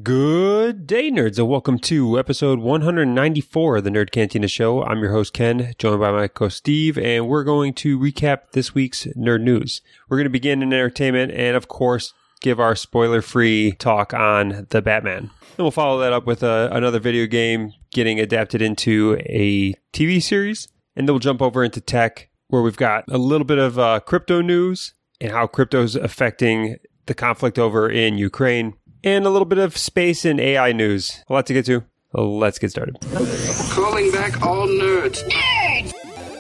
Good day, nerds, and welcome to episode 194 of the Nerd Cantina Show. I'm your host, Ken, joined by my co Steve, and we're going to recap this week's nerd news. We're going to begin in entertainment and, of course, give our spoiler-free talk on The Batman. Then we'll follow that up with another video game getting adapted into a TV series, and then we'll jump over into tech, where we've got a little bit of crypto news and how crypto's affecting the conflict over in Ukraine, and a little bit of space and AI news. A lot to get to. Let's get started. Calling back all nerds. Nerds!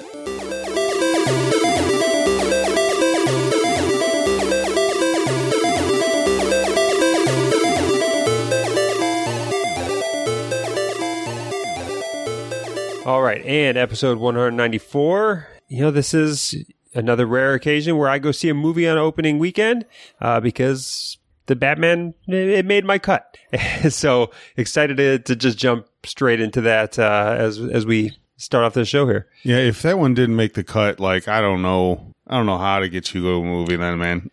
All right, and episode 194. You know, this is another rare occasion where I go see a movie on opening weekend because The Batman, it made my cut. So excited to just jump straight into that as we start off the show here. Yeah, if that one didn't make the cut, like, I don't know how to get you to go to a movie then, man.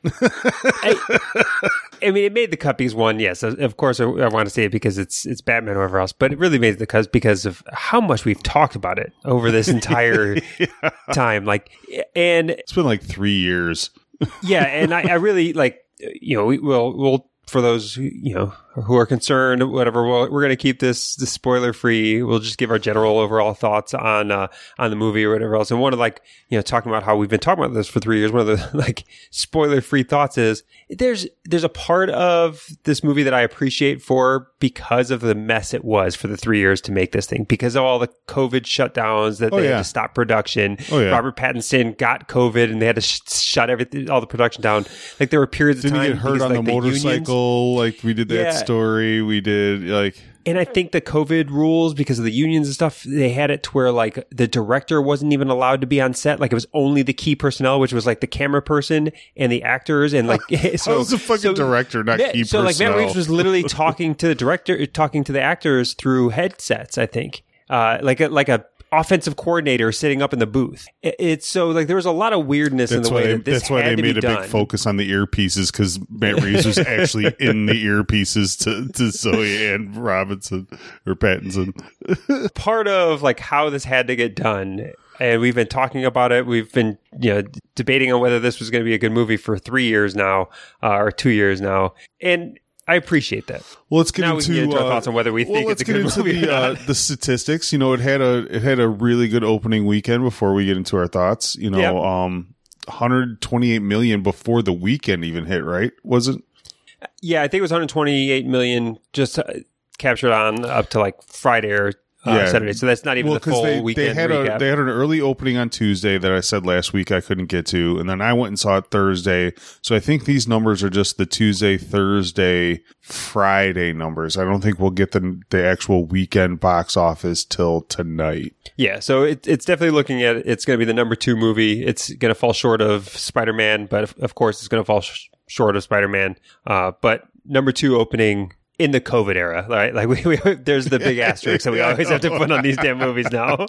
I mean, it made the cut because one, yes, of course I want to see it because it's Batman or whatever else, but it really made the cut because of how much we've talked about it over this entire time. Like, and it's been like 3 years. Yeah, and I really like, you know, we'll for those, you know, who are concerned, whatever, we're going to keep this spoiler free. We'll just give our general overall thoughts on the movie or whatever else. And one of, like, you know, talking about how we've been talking about this for 3 years, one of the like spoiler free thoughts is there's a part of this movie that I appreciate because of the mess it was for the 3 years to make this thing, because of all the COVID shutdowns that they had to stop production. Robert Pattinson got COVID and they had to shut all the production down. Like, there were periods of time. Didn't he get hurt on the motorcycle? Like, we did that story. We did, like... And I think the COVID rules, because of the unions and stuff, they had it to where, like, the director wasn't even allowed to be on set. Like, it was only the key personnel, which was, like, the camera person and the actors. And, like, so I was a fucking director, not key personnel. So, like, Matt Reeves was literally talking to the director, talking to the actors through headsets, I think. Like a offensive coordinator sitting up in the booth. It's so, like, there was a lot of weirdness in the way that this had to be done. That's why they made a big focus on the earpieces, because Matt Reeves was actually in the earpieces to Zoe and Robinson or Pattinson. Part of, like, how this had to get done, and we've been talking about it. We've been, you know, debating on whether this was going to be a good movie for 3 years now, or 2 years now, and I appreciate that. Well, let's get now into we can get our thoughts on whether we think it's a good movie. The statistics. You know, it had a really good opening weekend. Before we get into our thoughts, you know, 128 million before the weekend even hit. Right? Was it? Yeah, I think it was 128 million just captured on up to like Friday or Saturday. So that's not even the full weekend recap. They had an early opening on Tuesday that I said last week I couldn't get to, and then I went and saw it Thursday. So I think these numbers are just the Tuesday, Thursday, Friday numbers. I don't think we'll get the actual weekend box office till tonight. Yeah, so it's definitely looking at it's going to be the number 2 movie. It's going to fall short of Spider-Man, but of course it's going to fall short of Spider-Man. But number 2 opening in the COVID era, right? Like, we there's the big asterisk that we always have to put on these damn movies now.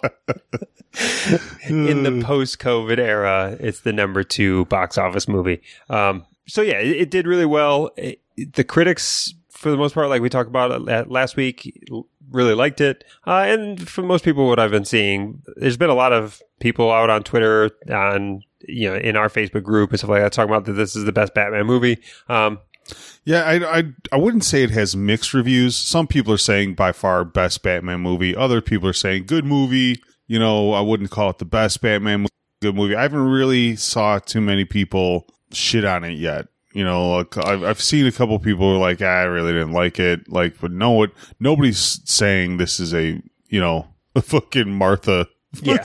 In the post-COVID era, it's the number 2 box office movie. So yeah, it did really well. The critics, for the most part, like we talked about last week, really liked it. And for most people, what I've been seeing, there's been a lot of people out on Twitter, on, you know, in our Facebook group and stuff like that, talking about that this is the best Batman movie. Yeah, I wouldn't say it has mixed reviews. Some people are saying by far best Batman movie. Other people are saying good movie. You know, I wouldn't call it the best Batman movie, good movie. I haven't really saw too many people shit on it yet. You know, I've seen a couple people who are like, I really didn't like it. Like, but nobody's saying this is a, you know, a fucking Martha. Yeah.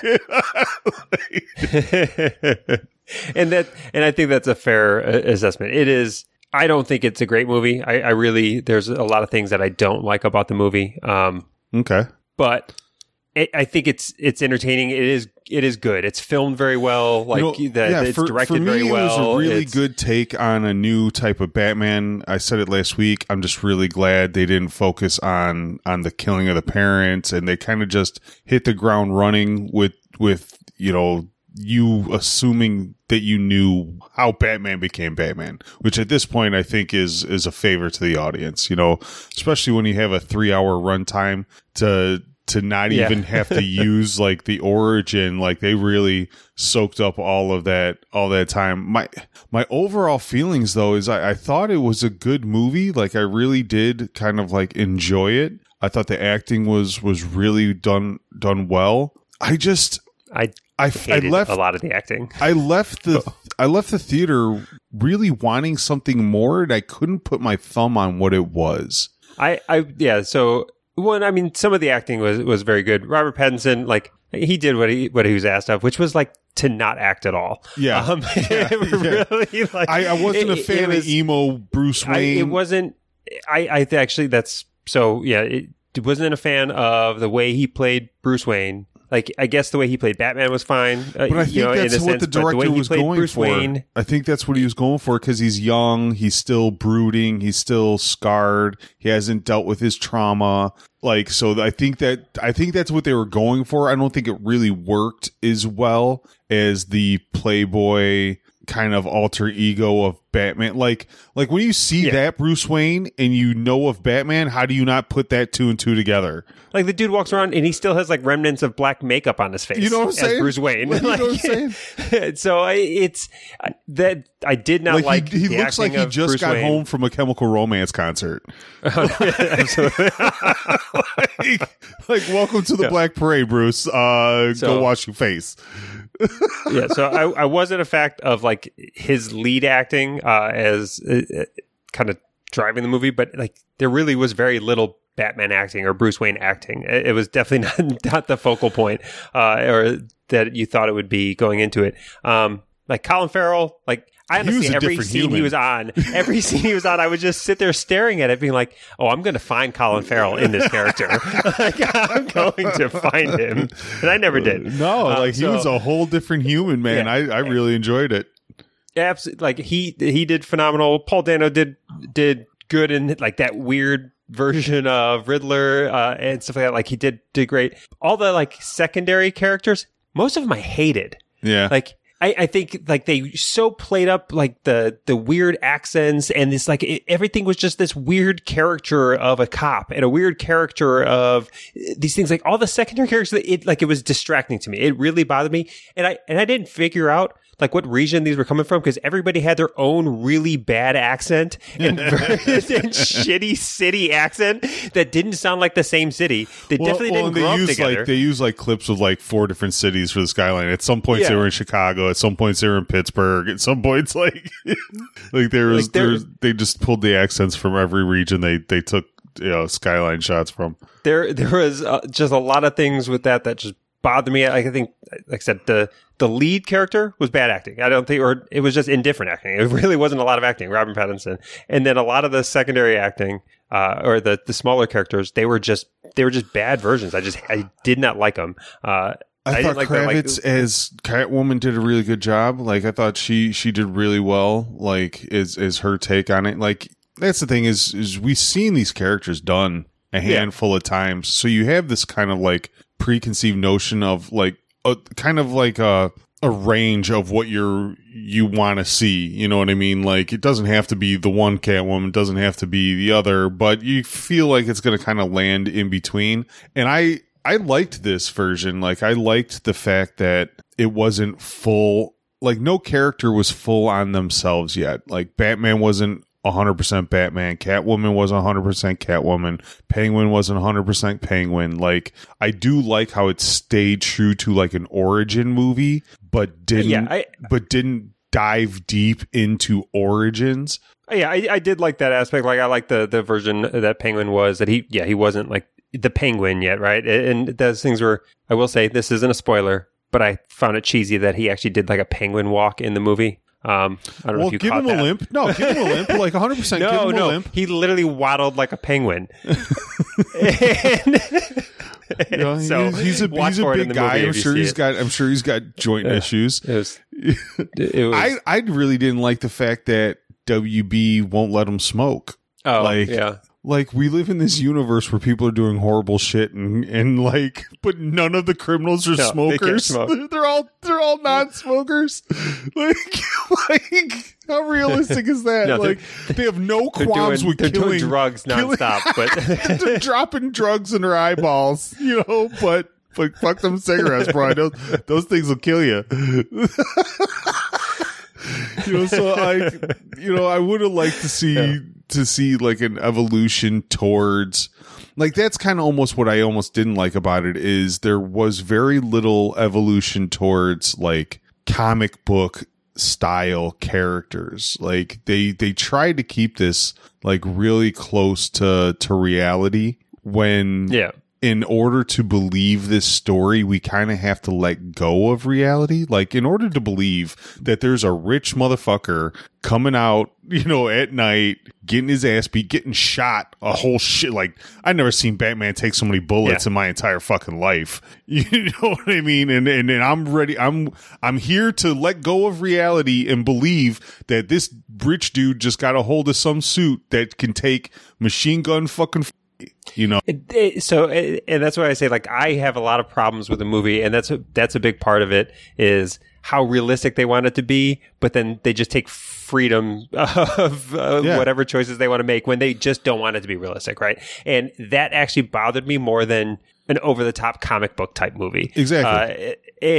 And I think that's a fair assessment. It is. I don't think it's a great movie. I really, there's a lot of things that I don't like about the movie. Okay. But I think it's entertaining. It is good. It's filmed very well. Like, it's directed very well. It was a really good take on a new type of Batman. I said it last week. I'm just really glad they didn't focus on the killing of the parents, and they kind of just hit the ground running with you know, you assuming that you knew how Batman became Batman, which at this point I think is a favor to the audience, you know, especially when you have a 3-hour runtime to not even have to use like the origin. Like they really soaked up all that time. My overall feelings though is I thought it was a good movie. Like I really did kind of like enjoy it. I thought the acting was really done well. I hated left a lot of the acting. I left the theater really wanting something more, and I couldn't put my thumb on what it was. So one, I mean, some of the acting was very good. Robert Pattinson, like he did what he was asked of, which was like to not act at all. Yeah, really. Like, I wasn't a fan of emo Bruce Wayne. It wasn't. I actually that's so yeah. It wasn't a fan of the way he played Bruce Wayne. Like, I guess the way he played Batman was fine. But I think that's what the director was going for. I think that's what he was going for because he's young, he's still brooding, he's still scarred, he hasn't dealt with his trauma. Like, so I think that's what they were going for. I don't think it really worked as well as the playboy kind of alter ego of Batman. Like when you see that Bruce Wayne and you know of Batman, how do you not put that 2 and 2 together? Like the dude walks around and he still has like remnants of black makeup on his face. You know what I'm saying? Bruce Wayne. You know what I'm saying? So I did not like he the looks like he just Bruce got Wayne. home from a Chemical Romance concert. Absolutely. like welcome to the Black Parade, Bruce. Go wash your face. Yeah, so I wasn't a fact of like his lead acting as kind of driving the movie, but like there really was very little Batman acting or Bruce Wayne acting. It was definitely not the focal point or that you thought it would be going into it. Like Colin Farrell, like I honestly every scene he was on, I would just sit there staring at it, being like, "Oh, I'm going to find Colin Farrell in this character. Like, I'm going to find him," and I never did. No, he was a whole different human, man. Yeah. I really enjoyed it. Absolutely, like he did phenomenal. Paul Dano did good in like that weird version of Riddler and stuff like that. Like he did great. All the like secondary characters, most of them I hated. Yeah, like. I think like they so played up like the weird accents and this like everything was just this weird caricature of a cop and a weird caricature of these things. Like all the secondary characters, it was distracting to me. It really bothered me, and I didn't figure out like what region these were coming from because everybody had their own really bad accent and shitty city accent that didn't sound like the same city. They definitely didn't grow up together. They use like clips of like 4 different cities for the skyline. At some points they were in Chicago. At some points they were in Pittsburgh. At some points like they just pulled the accents from every region they took skyline shots from. There was just a lot of things with that just bothered me. I think, like I said, the lead character was bad acting. I don't think, or it was just indifferent acting. It really wasn't a lot of acting, Robert Pattinson. And then a lot of the secondary acting, or the smaller characters, they were just bad versions. I did not like them. I thought Kravitz as Catwoman did a really good job. Like I thought she did really well. Like is her take on it. Like that's the thing is we've seen these characters done a handful of times. So you have this kind of like preconceived notion of like a kind of like a range of what you want to see. You know what I mean? Like it doesn't have to be the one Catwoman, it doesn't have to be the other, but you feel like it's going to kind of land in between. And I liked this version. Like I liked the fact that it wasn't full, like no character was full on themselves yet. Like Batman wasn't 100% Batman, Catwoman wasn't 100% Catwoman, Penguin wasn't 100% Penguin. Like I do like how it stayed true to like an origin movie, but didn't dive deep into origins. Yeah, I did like that aspect. Like I like the version that Penguin was, that he wasn't like the Penguin yet, right? And those things were, I will say, this isn't a spoiler, but I found it cheesy that he actually did like a penguin walk in the movie. I don't know if you give caught him that. a limp. No, give him a limp. Like 100%. Give him a limp. He literally waddled like a penguin. So he's a big guy. I'm sure he's got joint issues. I really didn't like the fact that WB won't let him smoke. Oh, yeah. like we live in this universe where people are doing horrible shit and like, but none of the criminals are smokers. They're all non-smokers. like how realistic is that? No, like they have no qualms with killing. They're doing drugs nonstop, but they're dropping drugs in their eyeballs, but fuck them cigarettes, bro. Those things will kill you. So I would have liked to see like an evolution towards, like, that's kind of almost what I almost didn't like about it, is there was very little evolution towards like comic book style characters. Like they tried to keep this like really close to reality when in order to believe this story, we kind of have to let go of reality. Like, in order to believe that there's a rich motherfucker coming out, at night, getting his ass beat, getting shot, a whole shit. Like, I've never seen Batman take so many bullets in my entire fucking life. You know what I mean? And I'm ready. I'm here to let go of reality and believe that this rich dude just got a hold of some suit that can take machine gun fucking So, and that's why I say, like, I have a lot of problems with the movie, and that's a big part of it, is how realistic they want it to be, but then they just take freedom of whatever choices they want to make when they just don't want it to be realistic, right? And that actually bothered me more than an over-the-top comic book type movie. Exactly.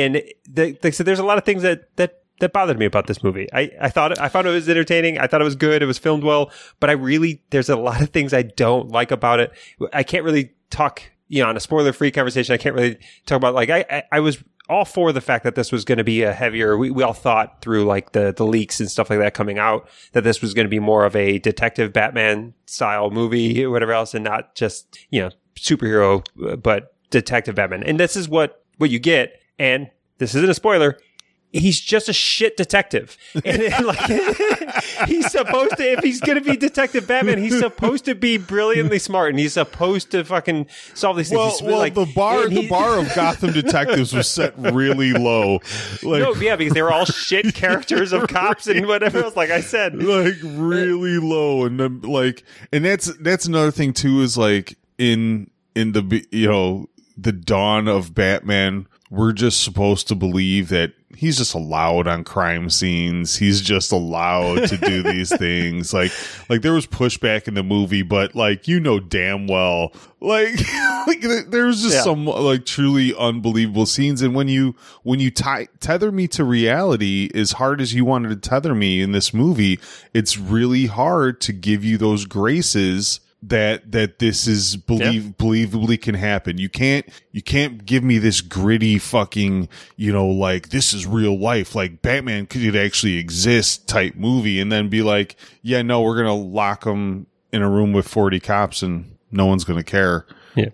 So there's a lot of things that bothered me about this movie. I found it was entertaining. I thought it was good. It was filmed well, but there's a lot of things I don't like about it. I can't really talk, on a spoiler-free conversation. I can't really talk about, like, I was all for the fact that this was going to be a heavier, we all thought through like the leaks and stuff like that coming out, that this was going to be more of a detective Batman style movie or whatever else, and not just, superhero, but detective Batman. And this is what you get. And this isn't a spoiler. He's just a shit detective. And like, he's supposed to, if he's going to be Detective Batman, he's supposed to be brilliantly smart, and he's supposed to fucking solve these things. The bar of Gotham detectives was set really low. Because they were all shit characters of cops and whatever else, like I said. Like, really low. And then, like, and that's another thing too, is like in the, the dawn of Batman, we're just supposed to believe that he's just allowed on crime scenes. He's just allowed to do these things. Like there was pushback in the movie, but like, damn well, like there was just some like truly unbelievable scenes. And when you tether me to reality as hard as you wanted to tether me in this movie, it's really hard to give you those graces that this is believably can happen. You can't give me this gritty fucking, like, this is real life, like Batman could actually exist type movie, and then be like, yeah, no, we're gonna lock him in a room with 40 cops and no one's gonna care. Yeah.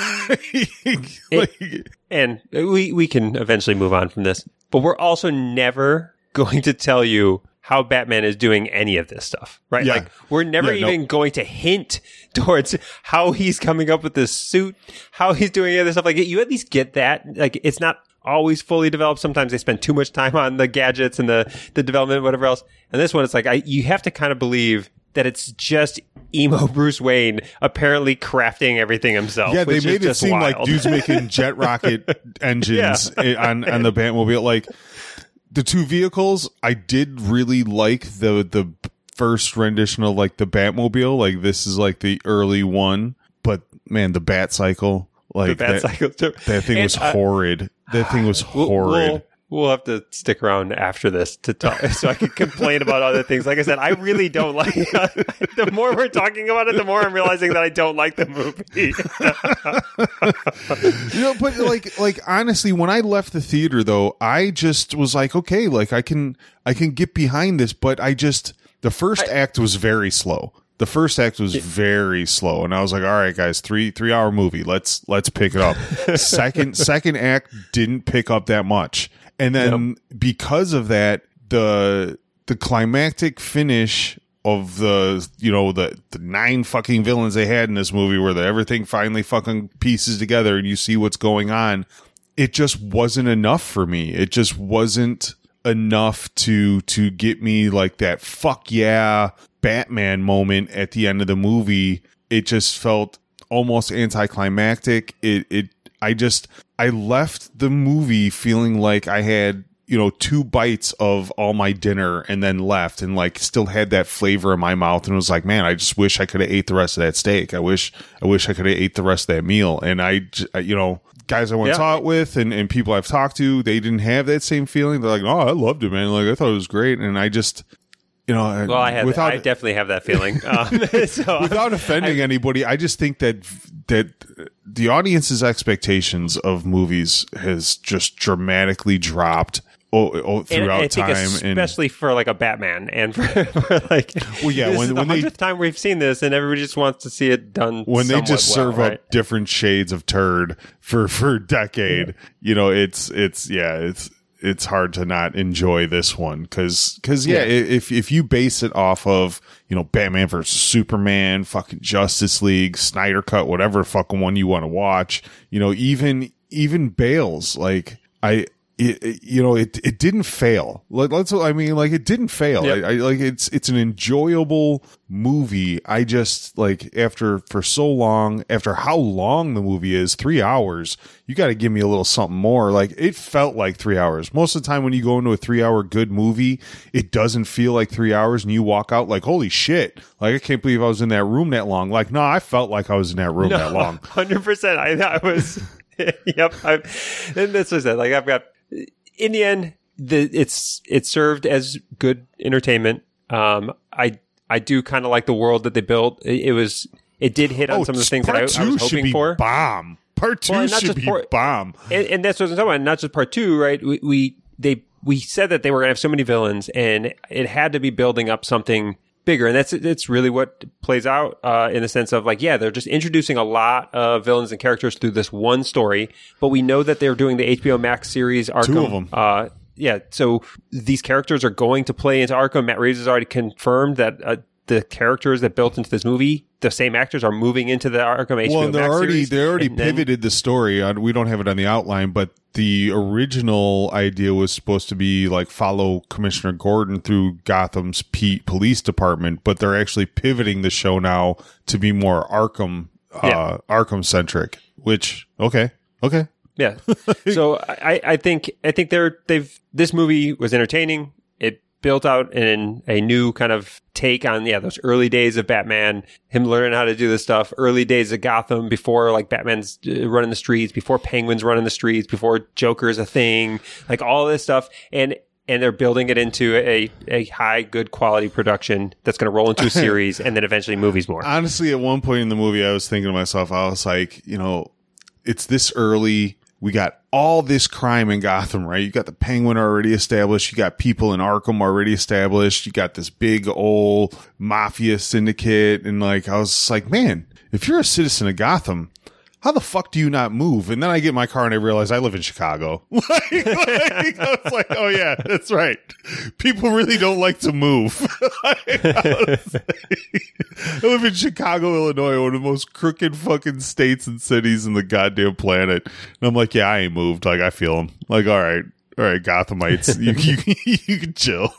And we can eventually move on from this, but we're also never going to tell you how Batman is doing any of this stuff, right? Yeah. Like, we're never even going to hint towards how he's coming up with this suit, how he's doing any other stuff. Like, you at least get that. Like, it's not always fully developed. Sometimes they spend too much time on the gadgets and the development, whatever else. And this one, it's like, you have to kind of believe that it's just emo Bruce Wayne apparently crafting everything himself. Yeah, they made it seem wild. Like dudes making jet rocket engines on the Batmobile. Like, the two vehicles, I did really like the first rendition of like the Batmobile. Like, this is like the early one, but man, the Batcycle, like that thing was horrid. That thing was horrid. We'll have to stick around after this to talk, so I can complain about other things. Like I said, I really don't like. The more we're talking about it, the more I'm realizing that I don't like the movie. But like honestly, when I left the theater, though, I just was like, okay, like I can get behind this, but the first act was very slow. The first act was very slow, and I was like, all right, guys, 3-hour movie. Let's pick it up. Second act didn't pick up that much. And then because of that, the climactic finish of the 9 fucking villains they had in this movie, where everything finally fucking pieces together and you see what's going on, it just wasn't enough for me. It just wasn't enough to get me like that fuck yeah Batman moment at the end of the movie it just felt almost anticlimactic. I left the movie feeling like I had, 2 bites of all my dinner and then left and like still had that flavor in my mouth and was like, man, I just wish I could have ate the rest of that steak. I wish I could have ate the rest of that meal. And guys I went to talk with and people I've talked to, they didn't have that same feeling. They're like, oh, I loved it, man. Like, I thought it was great. And I just, well, I definitely have that feeling. So without offending anybody, I just think that the audience's expectations of movies has just dramatically dropped throughout time, especially for like a Batman, and for like, well, yeah, this is the 100th time we've seen this, and everybody just wants to see it done. When they just serve right? up different shades of turd for a decade, it's hard to not enjoy this one because if you base it off of Batman versus Superman, fucking Justice League, Snyder Cut, whatever fucking one you want to watch, even Bale's like it didn't fail. It didn't fail. Yep. I like it's an enjoyable movie. I just like after how long the movie is, 3 hours, you got to give me a little something more. Like it felt like 3 hours. Most of the time when you go into a 3-hour good movie, it doesn't feel like 3 hours and you walk out like, holy shit. Like I can't believe I was in that room that long. Like, no, I felt like I was in that room that long. 100%. I was, yep. And this was it. Like I've got, in the end, it's served as good entertainment. I do kind of like the world that they built. It did hit on some of the things that I was hoping for. Bomb. Part 2 should be bomb. And that's what I'm talking about. Not just part 2, right? We said that they were going to have so many villains, and it had to be building up something bigger, and that's really what plays out in the sense of like, yeah, they're just introducing a lot of villains and characters through this one story, but we know that they're doing the HBO Max series Arkham. 2 of them. So these characters are going to play into Arkham. Matt Reeves has already confirmed that the characters that built into this movie, the same actors, are moving into the Arkham HBO Max series. They already pivoted the story. We don't have it on the outline, but the original idea was supposed to be like follow Commissioner Gordon through Gotham's police department, but they're actually pivoting the show now to be more Arkham centric. Which okay. Yeah. So I think this movie was entertaining. It built out in a new kind of take on those early days of Batman, him learning how to do this stuff, early days of Gotham before like Batman's running the streets, before Penguin's running the streets, before Joker's a thing, like all this stuff, and they're building it into a high, good quality production that's going to roll into a series and then eventually movies more. Honestly, at one point in the movie, I was thinking to myself, I was like, it's this early. We got all this crime in Gotham, right? You got the Penguin already established. You got people in Arkham already established. You got this big old mafia syndicate. And like, I was like, man, if you're a citizen of Gotham, how the fuck do you not move? And then I get in my car and I realize I live in Chicago. I was like, oh yeah, that's right. People really don't like to move. I live in Chicago, Illinois, one of the most crooked fucking states and cities in the goddamn planet. And I'm like, yeah, I ain't moved. Like, I feel them. Like, all right, Gothamites, you can chill.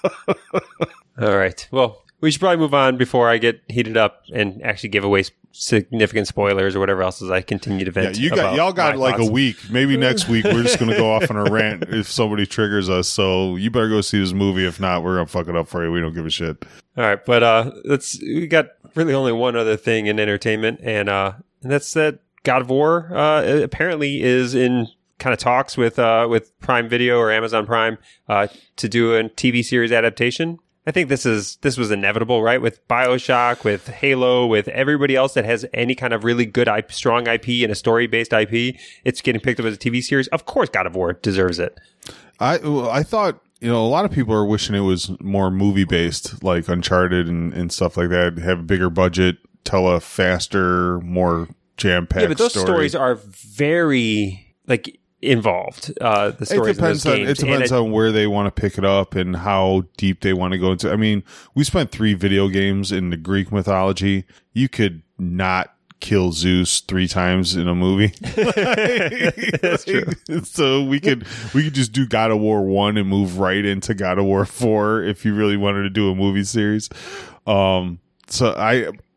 All right. Well, we should probably move on before I get heated up and actually give away significant spoilers or whatever else as I continue to vent. Yeah, y'all got like thoughts. a week. Maybe next week we're just going to go off on a rant if somebody triggers us. So you better go see this movie. If not, we're going to fuck it up for you. We don't give a shit. All right, but we got really only one other thing in entertainment, and that's that God of War apparently is in kind of talks with Prime Video or Amazon Prime to do a TV series adaptation. I think this was inevitable, right? With BioShock, with Halo, with everybody else that has any kind of really good strong IP and a story-based IP, it's getting picked up as a TV series. Of course, God of War deserves it. I thought, a lot of people are wishing it was more movie-based, like Uncharted and stuff like that. Have a bigger budget, tell a faster, more jam-packed story. Yeah, but those stories are very, involved. The stories it depends on where they want to pick it up and how deep they want to go into. I mean, we spent 3 video games in the Greek mythology. You could not kill Zeus 3 times in a movie. That's true. So we could just do God of War 1 and move right into God of War 4 if you really wanted to do a movie series. So I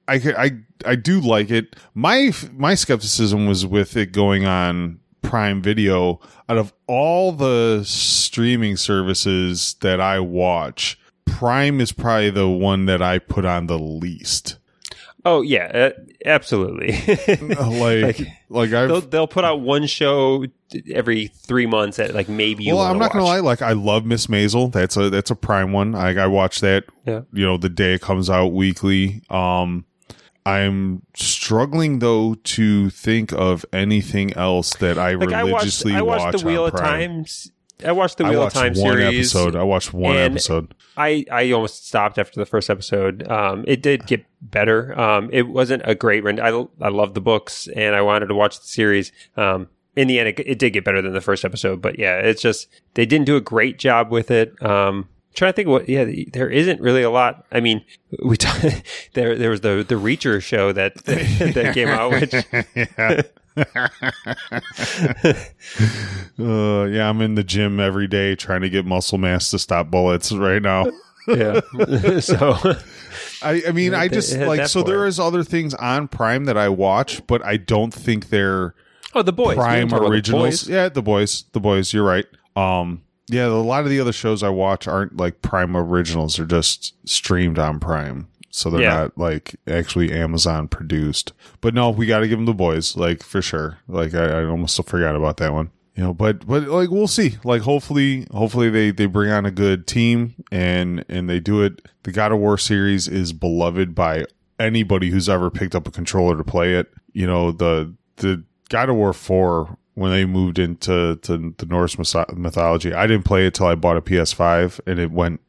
I do like it. My skepticism was with it going on Prime Video. Out of all the streaming services that I watch, Prime is probably the one that I put on the least. Oh yeah, absolutely. They'll put out one show every 3 months at like maybe. You I'm not gonna lie. Like I love Miss Maisel. That's a Prime one. I watch that. Yeah. The day it comes out weekly. I'm struggling though to think of anything else that I religiously watch. I watched the Wheel of Time. I watched the Wheel of Time series. I watched one episode. I almost stopped after the first episode. It did get better. It wasn't a great run. I love the books and I wanted to watch the series. In the end, it did get better than the first episode. But yeah, it's just they didn't do a great job with it. Trying to think what. Yeah, there isn't really a lot. I mean, there was the Reacher show that came out, which. Yeah, I'm in the gym every day trying to get muscle mass to stop bullets right now. Yeah. So I mean, I just like, so there is other things on Prime that I watch, but I don't think they're The Boys Prime originals. The Boys. The Boys, you're right. Yeah, a lot of the other shows I watch aren't like Prime originals. They're just streamed on Prime. So they're not like actually Amazon produced. But no, we got to give them The Boys, like for sure. Like I almost forgot about that one. But like we'll see. Like hopefully they bring on a good team and they do it. The God of War series is beloved by anybody who's ever picked up a controller to play it. The God of War 4, when they moved into the Norse mythology, I didn't play it till I bought a PS5 and it went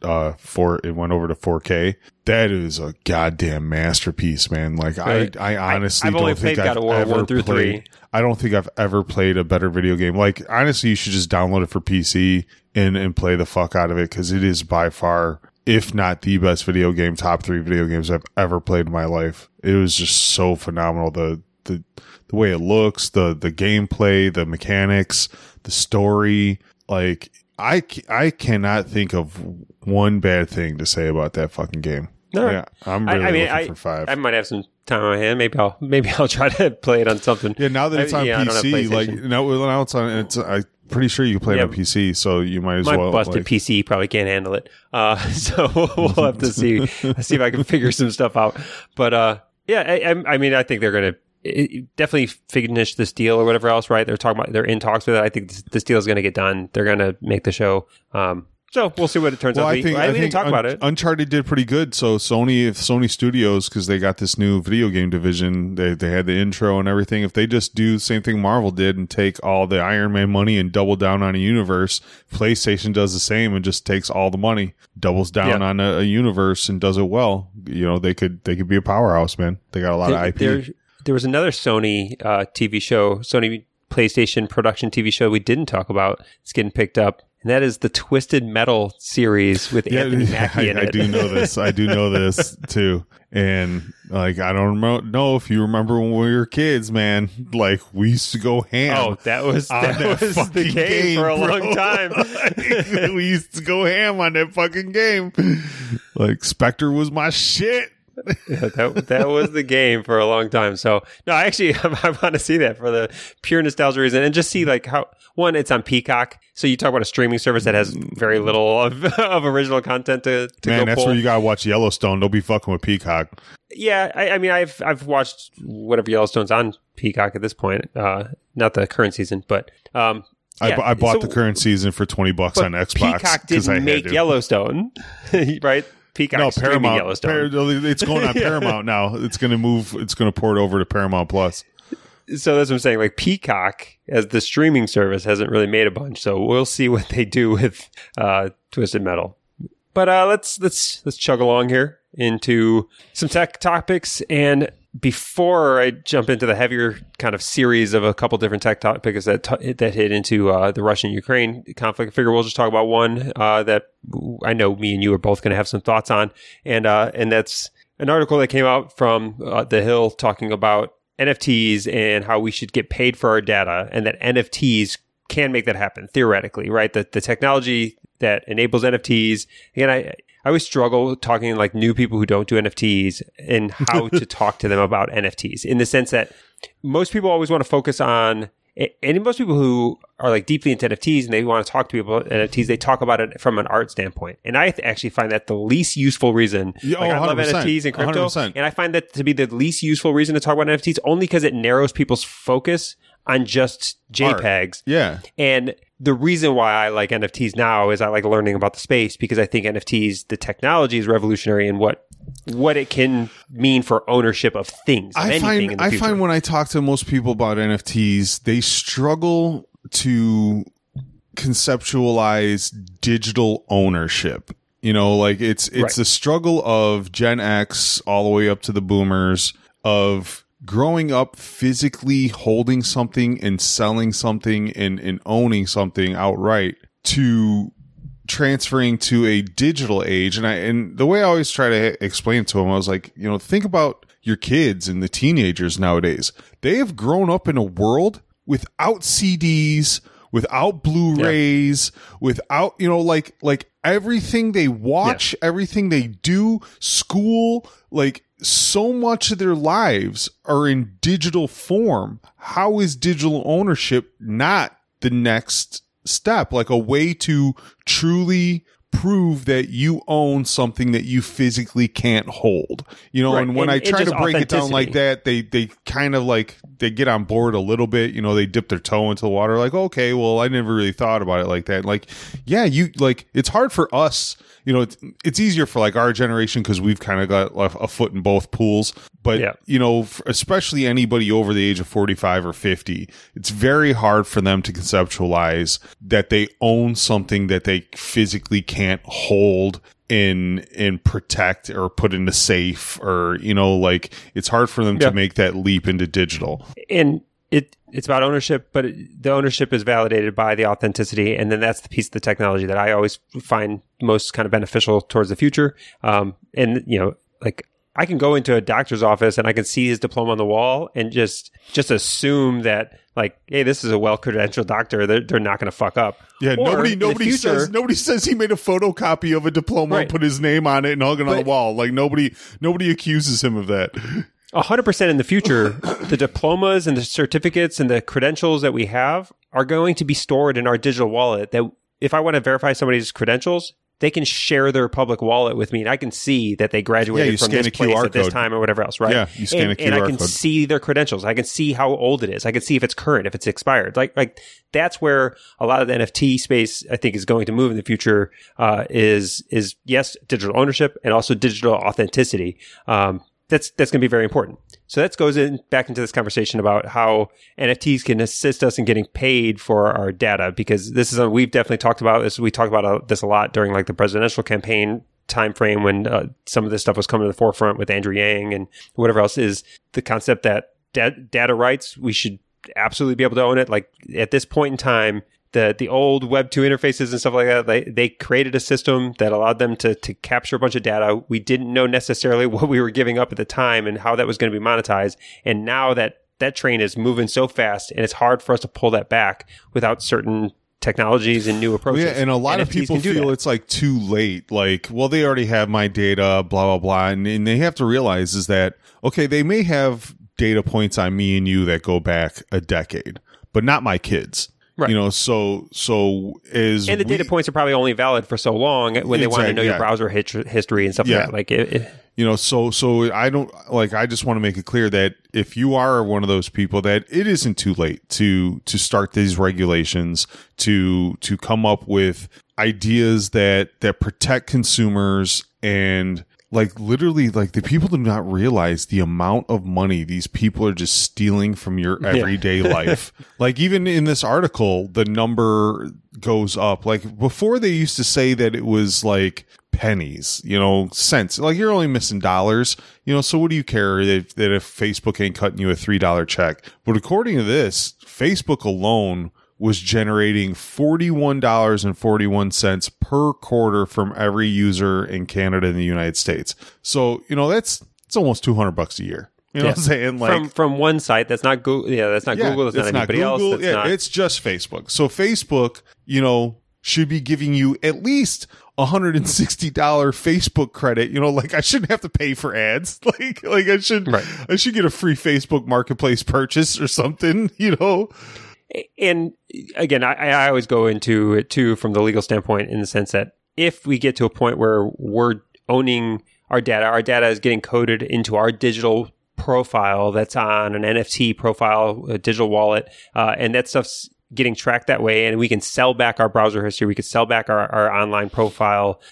over to 4K. That is a goddamn masterpiece, man. Like right. I honestly I've only played God of War 1 through 3. I don't think I've ever played a better video game. Like honestly, you should just download it for PC and play the fuck out of it, because it is by far, if not the best video game, top 3 video games I've ever played in my life. It was just so phenomenal. The way it looks, the gameplay, the mechanics, the story. Like I cannot think of one bad thing to say about that fucking game. No, yeah, I'm really looking for 5. I might have some time on my hand. Maybe I'll try to play it on something. Yeah, now that it's on PC, like now it's on. I'm pretty sure you can play it on PC, so you might as well. My busted PC probably can't handle it. So we'll have to see if I can figure some stuff out. But yeah, I mean, I think they're gonna. Definitely finish this deal or whatever else, right? They're in talks with it. I think this deal is going to get done. They're going to make the show. So we'll see what it turns out to be. I didn't talk about it. Uncharted did pretty good. So Sony Studios, because they got this new video game division, they had the intro and everything. If they just do the same thing Marvel did and take all the Iron Man money and double down on a universe, PlayStation does the same and just takes all the money, doubles down on a universe and does it well. They could be a powerhouse, man. They got a lot of IP. There was another Sony TV show, Sony PlayStation production TV show we didn't talk about. It's getting picked up, and that is the Twisted Metal series with Anthony Mackie in it. I do know this. I do know this too. And like, I don't know if you remember when we were kids, man. Like, we used to go ham. Oh, that was the game for a long time. Like, we used to go ham on that fucking game. Like, Spectre was my shit. Yeah, that was the game for a long time. So no, I want to see that for the pure nostalgia reason, and just see like how, one, it's on Peacock. So you talk about a streaming service that has very little of original content to man, go that's pull. where you gotta watch Yellowstone. Don't be fucking with Peacock. Yeah, I mean, I've watched whatever Yellowstone's on Peacock at this point. Not the current season, but I bought the current season for $20 on Xbox. Peacock didn't make Yellowstone, right? Peacock Paramount. Yellowstone. It's going on Paramount now. It's going to move. It's going to port over to Paramount Plus. So that's what I'm saying. Like Peacock as the streaming service hasn't really made a bunch. So we'll see what they do with Twisted Metal. But let's chug along here into some tech topics. And before I jump into the heavier kind of series of a couple different tech topics that hit into the Russian-Ukraine conflict, I figure we'll just talk about one that I know me and you are both going to have some thoughts on. And that's an article that came out from The Hill talking about NFTs and how we should get paid for our data, and that NFTs can make that happen theoretically, right? The technology that enables NFTs. Again, always struggle talking to like new people who don't do NFTs and how to talk to them about NFTs, in the sense that most people always want to focus on, and most people who are like deeply into NFTs and they want to talk to people about NFTs, they talk about it from an art standpoint. And I actually find that the least useful reason. I love NFTs and crypto, 100%. And I find that to be the least useful reason to talk about NFTs, only because it narrows people's focus on just JPEGs. Art. Yeah. And the reason why I like NFTs now is I like learning about the space, because I think NFTs, the technology is revolutionary in what it can mean for ownership of things. I find when I talk to most people about NFTs, they struggle to conceptualize digital ownership. You know, like it's the struggle of Gen X all the way up to the boomers of growing up physically holding something and selling something and owning something outright, to transferring to a digital age. And the way I always try to explain to them, I was like, you know, think about your kids and the teenagers nowadays. They have grown up in a world without CDs, without Blu-rays, without, you know, like everything they watch, everything they do, school, like so much of their lives are in digital form. How is digital ownership not the next step, like a way to truly prove that you own something that you physically can't hold, you know? Right. And when I try to break it down like that, they kind of like, they get on board a little bit, you know, they dip their toe into the water, like, okay, well, I never really thought about it like that. Like, yeah, it's hard for us, you know, it's easier for like our generation because we've kind of got a foot in both pools. But, you know, especially anybody over the age of 45 or 50, it's very hard for them to conceptualize that they own something that they physically can't hold and protect or put in a safe, or, you know, like it's hard for them to make that leap into digital. And it's about ownership, but the ownership is validated by the authenticity. And then that's the piece of the technology that I always find most kind of beneficial towards the future. And, you know, like I can go into a doctor's office and I can see his diploma on the wall and just assume that, like, hey, this is a well-credentialed doctor. They're not going to fuck up. Yeah, or nobody says he made a photocopy of a diploma and put his name on it and hung it on the wall. Like nobody accuses him of that. 100% in the future, the diplomas and the certificates and the credentials that we have are going to be stored in our digital wallet. That if I want to verify somebody's credentials, they can share their public wallet with me, and I can see that they graduated from this place at this time or whatever else, right? Yeah, you scan a QR code. And I can see their credentials. I can see how old it is. I can see if it's current, if it's expired. Like that's where a lot of the NFT space, I think, is going to move in the future, is yes, digital ownership and also digital authenticity. That's going to be very important. So that goes back into this conversation about how NFTs can assist us in getting paid for our data, because this is something we've definitely talked about. We talked about this a lot during like the presidential campaign timeframe when some of this stuff was coming to the forefront with Andrew Yang and whatever else, is the concept that data rights, we should absolutely be able to own it. Like at this point in time, the old Web 2 interfaces and stuff like that, they created a system that allowed them to capture a bunch of data. We didn't know necessarily what we were giving up at the time and how that was going to be monetized. And now that train is moving so fast, and it's hard for us to pull that back without certain technologies and new approaches. Yeah, and a lot of people feel it's like too late. Like, well, they already have my data, blah, blah, blah. And they have to realize is that, okay, they may have data points on me and you that go back a decade, but not my kids. Right. You know, so is and the data points are probably only valid for so long when they want to know your browser history and stuff like that. Like, you know, so I don't like. I just want to make it clear that if you are one of those people, that it isn't too late to start these regulations, to come up with ideas that protect consumers. And like literally, like the people do not realize the amount of money these people are just stealing from your everyday life. Like even in this article, the number goes up. Like before, they used to say that it was like pennies, you know, cents. Like you're only missing dollars, you know. So what do you care that if Facebook ain't cutting you a $3 check? But according to this, Facebook alone was generating $41.41 per quarter from every user in Canada and the United States. So, you know, it's almost $200 a year. You know what I'm saying? Like from one site that's not Google. Yeah, that's not Google. That's not anybody else. It's just Facebook. So Facebook, you know, should be giving you at least $160 Facebook credit. Like I shouldn't have to pay for ads. Like I should get a free Facebook Marketplace purchase or something. And again, I always go into it too from the legal standpoint, in the sense that if we get to a point where we're owning our data is getting coded into our digital profile that's on an NFT profile, a digital wallet, and that stuff's getting tracked that way, and we can sell back our browser history, we could sell back our online profile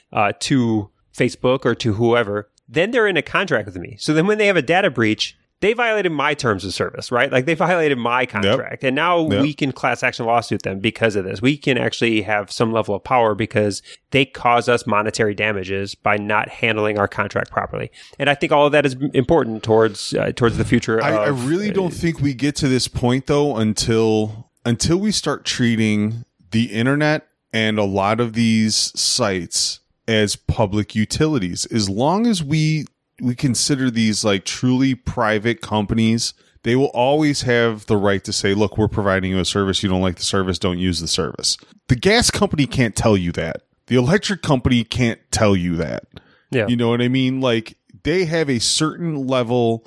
to Facebook or to whoever, then they're in a contract with me. So then when they have a data breach, they violated my terms of service, right? Like they violated my contract. Yep. And now we can class action lawsuit them because of this. We can actually have some level of power because they cause us monetary damages by not handling our contract properly. And I think all of that is important towards the future. I really don't think we get to this point though until we start treating the internet and a lot of these sites as public utilities. As long as we consider these like truly private companies, they will always have the right to say, look, we're providing you a service. You don't like the service, don't use the service. The gas company can't tell you that. The electric company can't tell you that. Yeah. You know what I mean? Like they have a certain level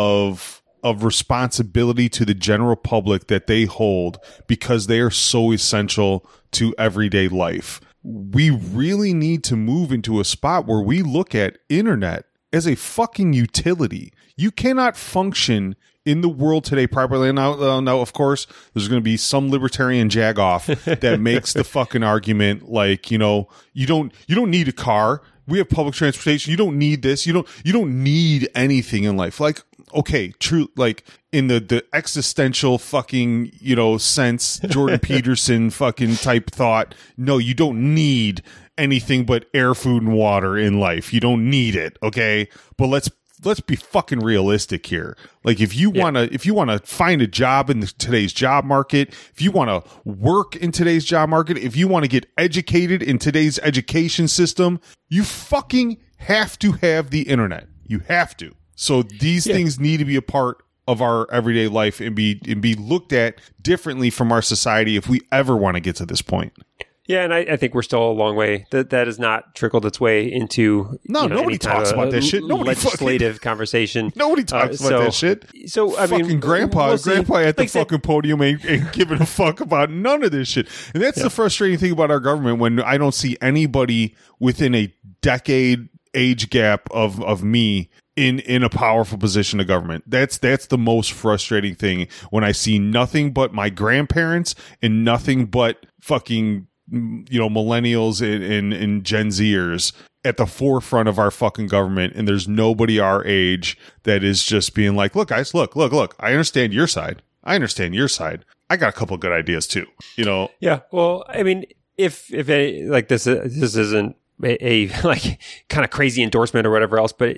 of responsibility to the general public that they hold because they are so essential to everyday life. We really need to move into a spot where we look at internet as a fucking utility. You cannot function in the world today properly. Now, of course, there's going to be some libertarian jagoff that makes the fucking argument like, you don't need a car. We have public transportation. You don't need this. You don't need anything in life. Like, okay, true. Like in the existential fucking, sense, Jordan Peterson fucking type thought. No, you don't need anything but air, food, and water in life. You don't need it. Okay. But let's be fucking realistic here. Like if you want to find a job in today's job market, if you want to work in today's job market, if you want to get educated in today's education system, you fucking have to have the internet. You have to. So these things need to be a part of our everyday life and be looked at differently from our society if we ever want to get to this point. Yeah, and I think we're still a long way. That has not trickled its way into nobody talks about that shit. Nobody legislative conversation. Nobody talks about that shit. So I mean, Grandpa at the fucking podium ain't giving a fuck about none of this shit. And that's the frustrating thing about our government when I don't see anybody within a decade age gap of me in a powerful position of government. That's the most frustrating thing when I see nothing but my grandparents and nothing but fucking millennials and Gen Zers at the forefront of our fucking government, and there's nobody our age that is just being like, look guys, look, I understand your side. I got a couple of good ideas too, Yeah. Well, I mean, if like this isn't a like kind of crazy endorsement or whatever else, but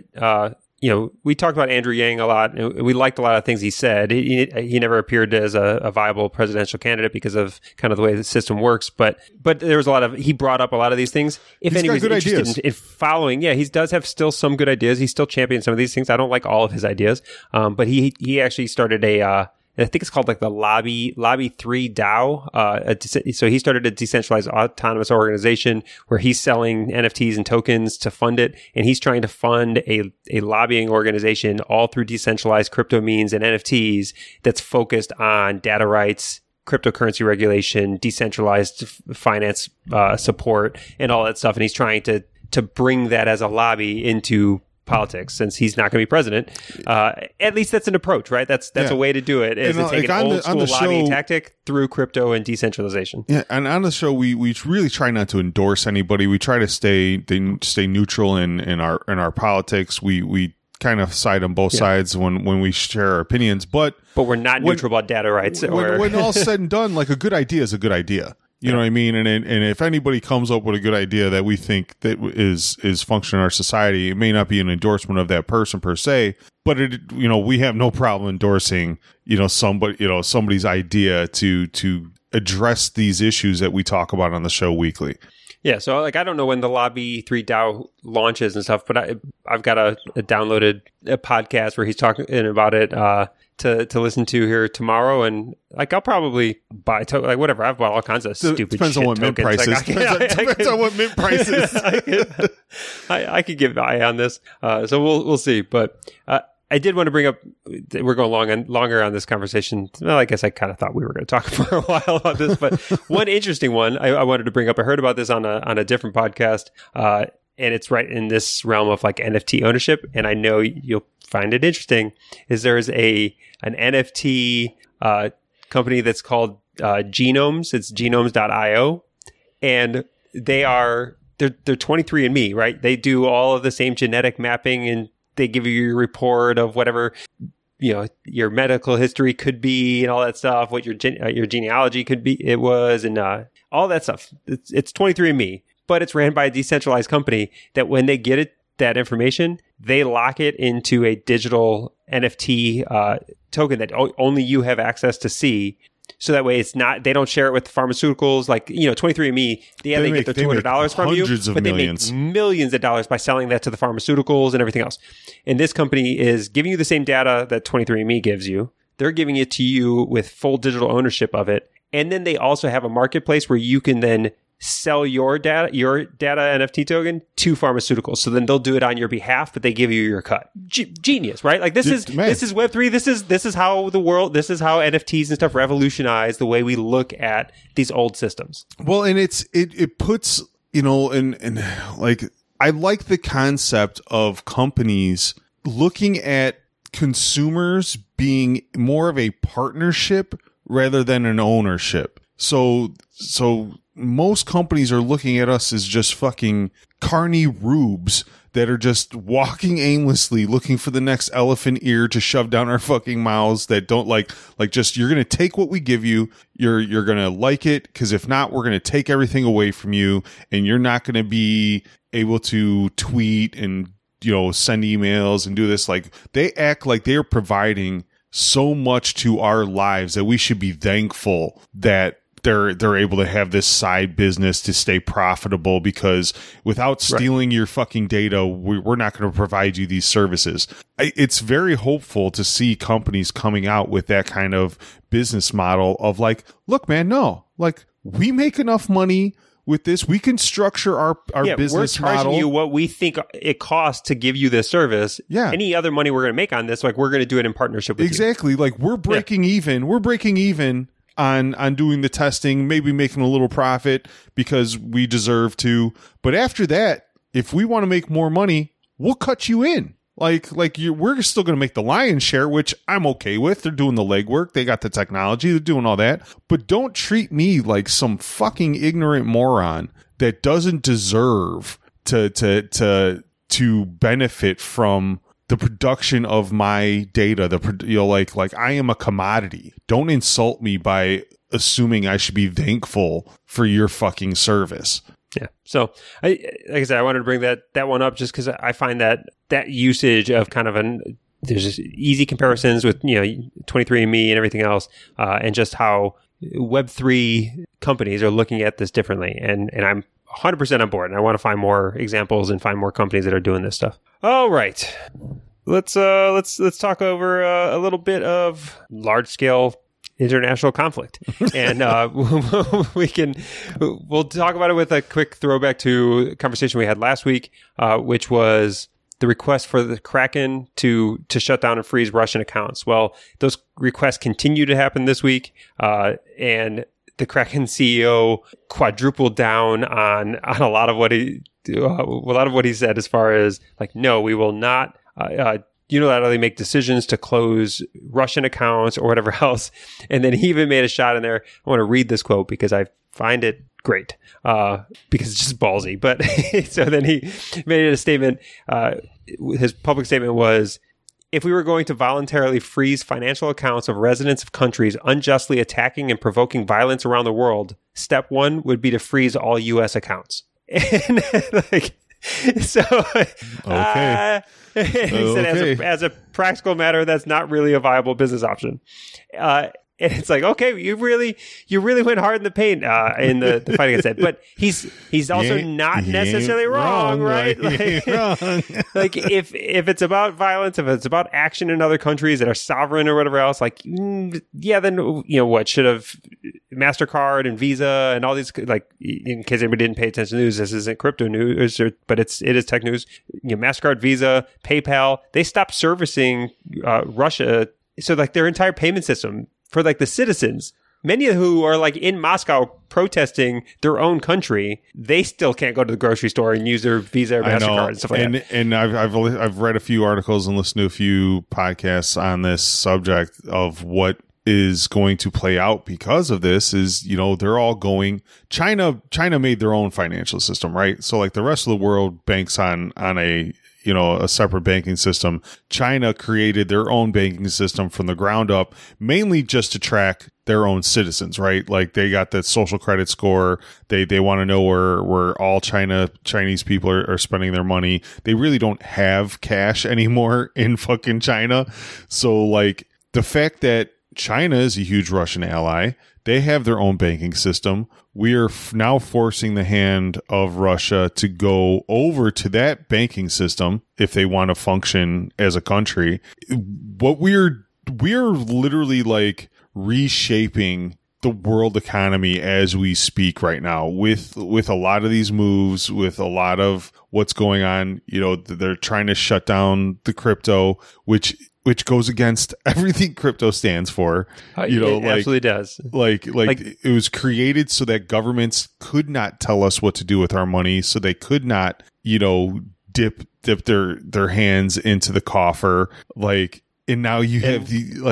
we talked about Andrew Yang a lot, and we liked a lot of things he said. He never appeared as a viable presidential candidate because of kind of the way the system works. But there was he brought up a lot of these things. If anybody's interested in following, he does have still some good ideas. He still champions some of these things. I don't like all of his ideas, but he actually started I think it's called like the Lobby 3 DAO. So he started a decentralized autonomous organization where he's selling NFTs and tokens to fund it. And he's trying to fund a lobbying organization all through decentralized crypto means and NFTs that's focused on data rights, cryptocurrency regulation, decentralized finance support, and all that stuff. And he's trying to bring that as a lobby into politics, since he's not going to be president. At least that's an approach, right? That's a way to do it, is to take an old school lobbying tactic through crypto and decentralization. Yeah, and on the show, we really try not to endorse anybody. We try to stay neutral in our politics. We kind of side on both sides when we share our opinions, but we're not neutral about data rights. When all's said and done, like a good idea is a good idea. You know what I mean? And if anybody comes up with a good idea that we think that is functioning in our society, it may not be an endorsement of that person per se, but we have no problem endorsing, somebody's idea to address these issues that we talk about on the show weekly. Yeah, so I don't know when the Lobby 3 DAO launches and stuff, but I've got a downloaded podcast where he's talking about it. to listen to here tomorrow, and like I'll probably buy like whatever. I've bought all kinds of stupid. Depends on what mint price is. Depends on what mint price is. I could get by on this, so we'll see. But I did want to bring up. We're going longer on this conversation. Well, I guess I kind of thought we were going to talk for a while about this, but one interesting one I wanted to bring up. I heard about this on a different podcast, and it's right in this realm of like NFT ownership, and I know you'll find it interesting. Is there's an NFT company that's called Genomes. It's genomes.io, and they're 23andMe, right? They do all of the same genetic mapping, and they give you your report of whatever, your medical history could be and all that stuff, what your genealogy was, and all that stuff. It's 23andMe, but it's ran by a decentralized company that when they get that information, they lock it into a digital NFT token that only you have access to see. So that way they don't share it with pharmaceuticals. Like, 23andMe, they get their $200 from you, but they make millions of dollars by selling that to the pharmaceuticals and everything else. And this company is giving you the same data that 23andMe gives you. They're giving it to you with full digital ownership of it. And then they also have a marketplace where you can then sell your data NFT token to pharmaceuticals. So then they'll do it on your behalf, but they give you your cut. Genius, right? Like this is Web3. This is how this is how NFTs and stuff revolutionize the way we look at these old systems. Well, and it puts, and like, I like the concept of companies looking at consumers being more of a partnership rather than an ownership. So most companies are looking at us as just fucking carny rubes that are just walking aimlessly looking for the next elephant ear to shove down our fucking mouths, that don't like just, you're going to take what we give you. You're going to like it, because if not, we're going to take everything away from you, and you're not going to be able to tweet and, send emails and do this. Like, they act like they're providing so much to our lives that we should be thankful that they're able to have this side business to stay profitable, because without stealing your fucking data, we're not going to provide you these services. It's very hopeful to see companies coming out with that kind of business model of like, look, man, no, like, we make enough money with this. We can structure our business model. We're charging you what we think it costs to give you this service. Yeah. Any other money we're going to make on this, like, we're going to do it in partnership with you. Exactly. Like, we're breaking even. We're breaking even on doing the testing, maybe making a little profit because we deserve to. But after that, if we want to make more money, we'll cut you in. We're still going to make the lion's share, which I'm okay with. They're doing the legwork. They got the technology. They're doing all that. But don't treat me like some fucking ignorant moron that doesn't deserve to benefit from the production of my data. Like I am a commodity. Don't insult me by assuming I should be thankful for your fucking service. Yeah. So, like I said, I wanted to bring that one up just because I find that usage of kind of there's just easy comparisons with 23andMe and everything else, and just how Web3 companies are looking at this differently. And I'm 100% on board, and I want to find more examples and find more companies that are doing this stuff. All right, let's talk over a little bit of large scale international conflict, and we'll talk about it with a quick throwback to a conversation we had last week, which was the request for the Kraken to shut down and freeze Russian accounts. Well, those requests continue to happen this week, and the Kraken CEO quadrupled down on a lot of what he said, as far as like, no, we will not unilaterally make decisions to close Russian accounts or whatever else. And then he even made a shot in there. I want to read this quote because I find it great, because it's just ballsy. But so then he made a statement. His public statement was, if we were going to voluntarily freeze financial accounts of residents of countries unjustly attacking and provoking violence around the world, step one would be to freeze all U.S. accounts. And so, okay. He said, as a practical matter, that's not really a viable business option. And it's like, okay, you really went hard in the paint in the fight against that. But he's also not necessarily wrong, right? Like, wrong. like if it's about violence, if it's about action in other countries that are sovereign or whatever else, like yeah, then what should have MasterCard and Visa and all these, like, in case anybody didn't pay attention to news, this isn't crypto news, but it is tech news. MasterCard, Visa, PayPal, they stopped servicing Russia, so like their entire payment system for like the citizens, many of who are like in Moscow protesting their own country, they still can't go to the grocery store and use their Visa or MasterCard and stuff like that. And I've read a few articles and listened to a few podcasts on this subject of what is going to play out because of this. Is, they're all going, China made their own financial system, right? So like the rest of the world banks on a separate banking system. China created their own banking system from the ground up, mainly just to track their own citizens, right? Like they got that social credit score. They want to know where all Chinese people are spending their money. They really don't have cash anymore in fucking China. So like the fact that China is a huge Russian ally, they have their own banking system. We are now forcing the hand of Russia to go over to that banking system if they want to function as a country. What we're literally like reshaping the world economy as we speak right now with a lot of these moves, with a lot of what's going on. They're trying to shut down the crypto, which goes against everything crypto stands for. It absolutely does. Like it was created so that governments could not tell us what to do with our money, so they could not, dip their hands into the coffer. Like, and now you have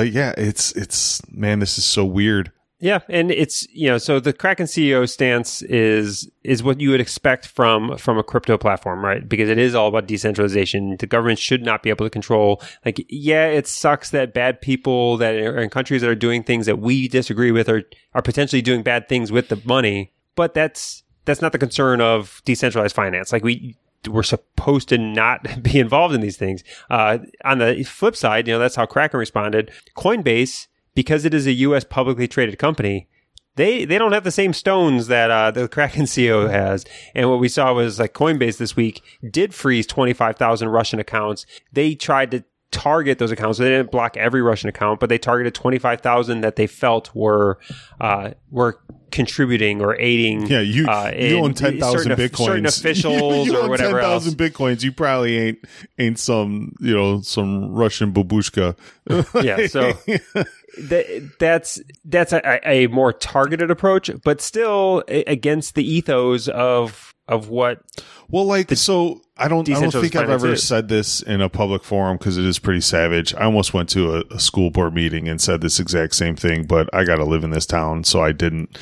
it's man, this is so weird. Yeah, and it's, so the Kraken CEO stance is what you would expect from a crypto platform, right? Because it is all about decentralization. The government should not be able to control. Like, yeah, it sucks that bad people that are in countries that are doing things that we disagree with are potentially doing bad things with the money, but that's not the concern of decentralized finance. Like, we're supposed to not be involved in these things. On the flip side, that's how Kraken responded. Coinbase, because it is a U.S. publicly traded company, they don't have the same stones that the Kraken CEO has. And what we saw was like Coinbase this week did freeze 25,000 Russian accounts. They tried to target those accounts. They didn't block every Russian account, but they targeted 25,000 that they felt were contributing or aiding. Yeah, you own 10,000 bitcoins. Certain officials you or whatever 10,000 bitcoins. You probably ain't some Russian babushka. Yeah, so that's a more targeted approach, but still against the ethos of what. Well, so I don't think I've ever said this in a public forum because it is pretty savage. I almost went to a school board meeting and said this exact same thing, but I got to live in this town, so I didn't.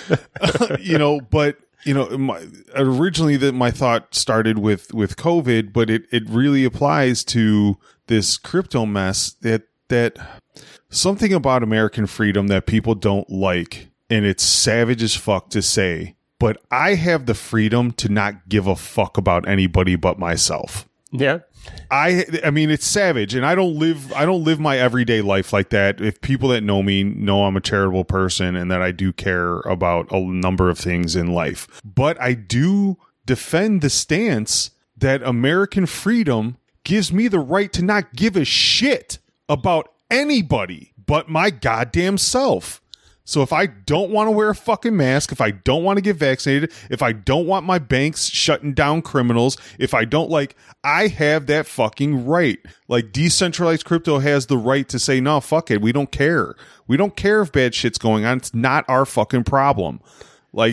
Originally my thought started with COVID, but it really applies to this crypto mess that something about American freedom that people don't like, and it's savage as fuck to say, but I have the freedom to not give a fuck about anybody but myself. Yeah. I mean, it's savage, and I don't live my everyday life like that. If people that know me know I'm a charitable person and that I do care about a number of things in life, but I do defend the stance that American freedom gives me the right to not give a shit about anybody but my goddamn self. So if I don't want to wear a fucking mask, if I don't want to get vaccinated, if I don't want my banks shutting down criminals, if I don't I have that fucking right. Like, decentralized crypto has the right to say, no, fuck it. We don't care. We don't care if bad shit's going on. It's not our fucking problem. Like,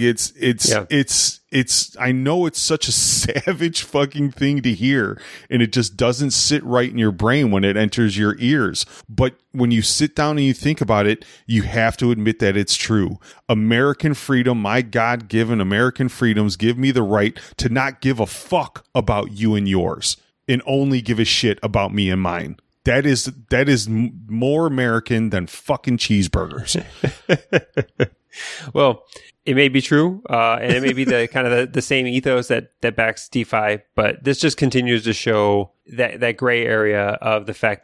I know it's such a savage fucking thing to hear, and it just doesn't sit right in your brain when it enters your ears. But when you sit down and you think about it, you have to admit that it's true. American freedom, my God-given American freedoms, give me the right to not give a fuck about you and yours, and only give a shit about me and mine. That is more American than fucking cheeseburgers. Well, it may be true, and it may be the kind of the same ethos that backs DeFi, but this just continues to show that gray area of the fact that,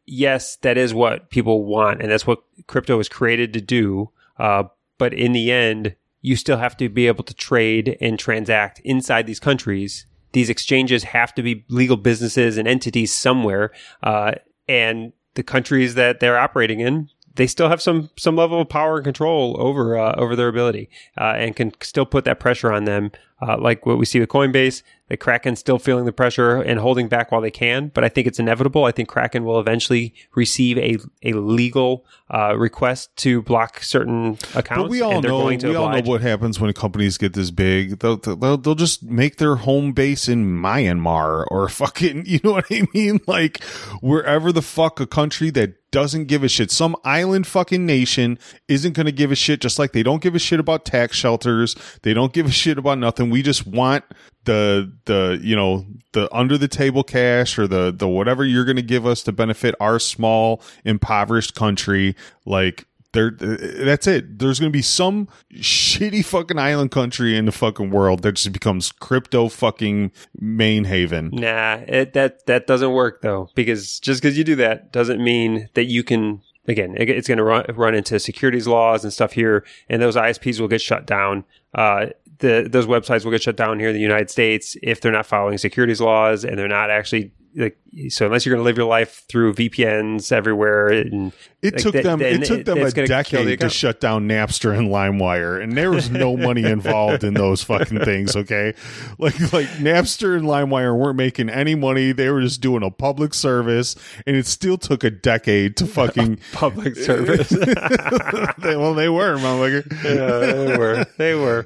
yes, that is what people want, and that's what crypto was created to do. But in the end, you still have to be able to trade and transact inside these countries. These exchanges have to be legal businesses and entities somewhere. And the countries that they're operating in, they still have some level of power and control over their ability, and can still put that pressure on them. Like what we see with Coinbase, the Kraken's still feeling the pressure and holding back while they can, but I think it's inevitable. I think Kraken will eventually receive a legal request to block certain accounts. But we all know what happens when companies get this big. They'll just make their home base in Myanmar or fucking, you know what I mean? Like wherever the fuck a country that doesn't give a shit. Some island fucking nation isn't going to give a shit, just like they don't give a shit about tax shelters. They don't give a shit about nothing. We just want the under the table cash or the whatever you're going to give us to benefit our small impoverished country. Like that's it. There's going to be some shitty fucking island country in the fucking world that just becomes crypto fucking main haven. Nah, that doesn't work though, because just because you do that doesn't mean that you can. Again, it's going to run into securities laws and stuff here, and those ISPs will get shut down. Those websites will get shut down here in the United States if they're not following securities laws and they're not actually. So unless you're going to live your life through VPNs everywhere, and it took them a decade to shut down Napster and LimeWire, and there was no money involved in those fucking things. Okay, like Napster and LimeWire weren't making any money; they were just doing a public service, and it still took a decade to fucking public service. They were, motherfucker. Yeah, they were.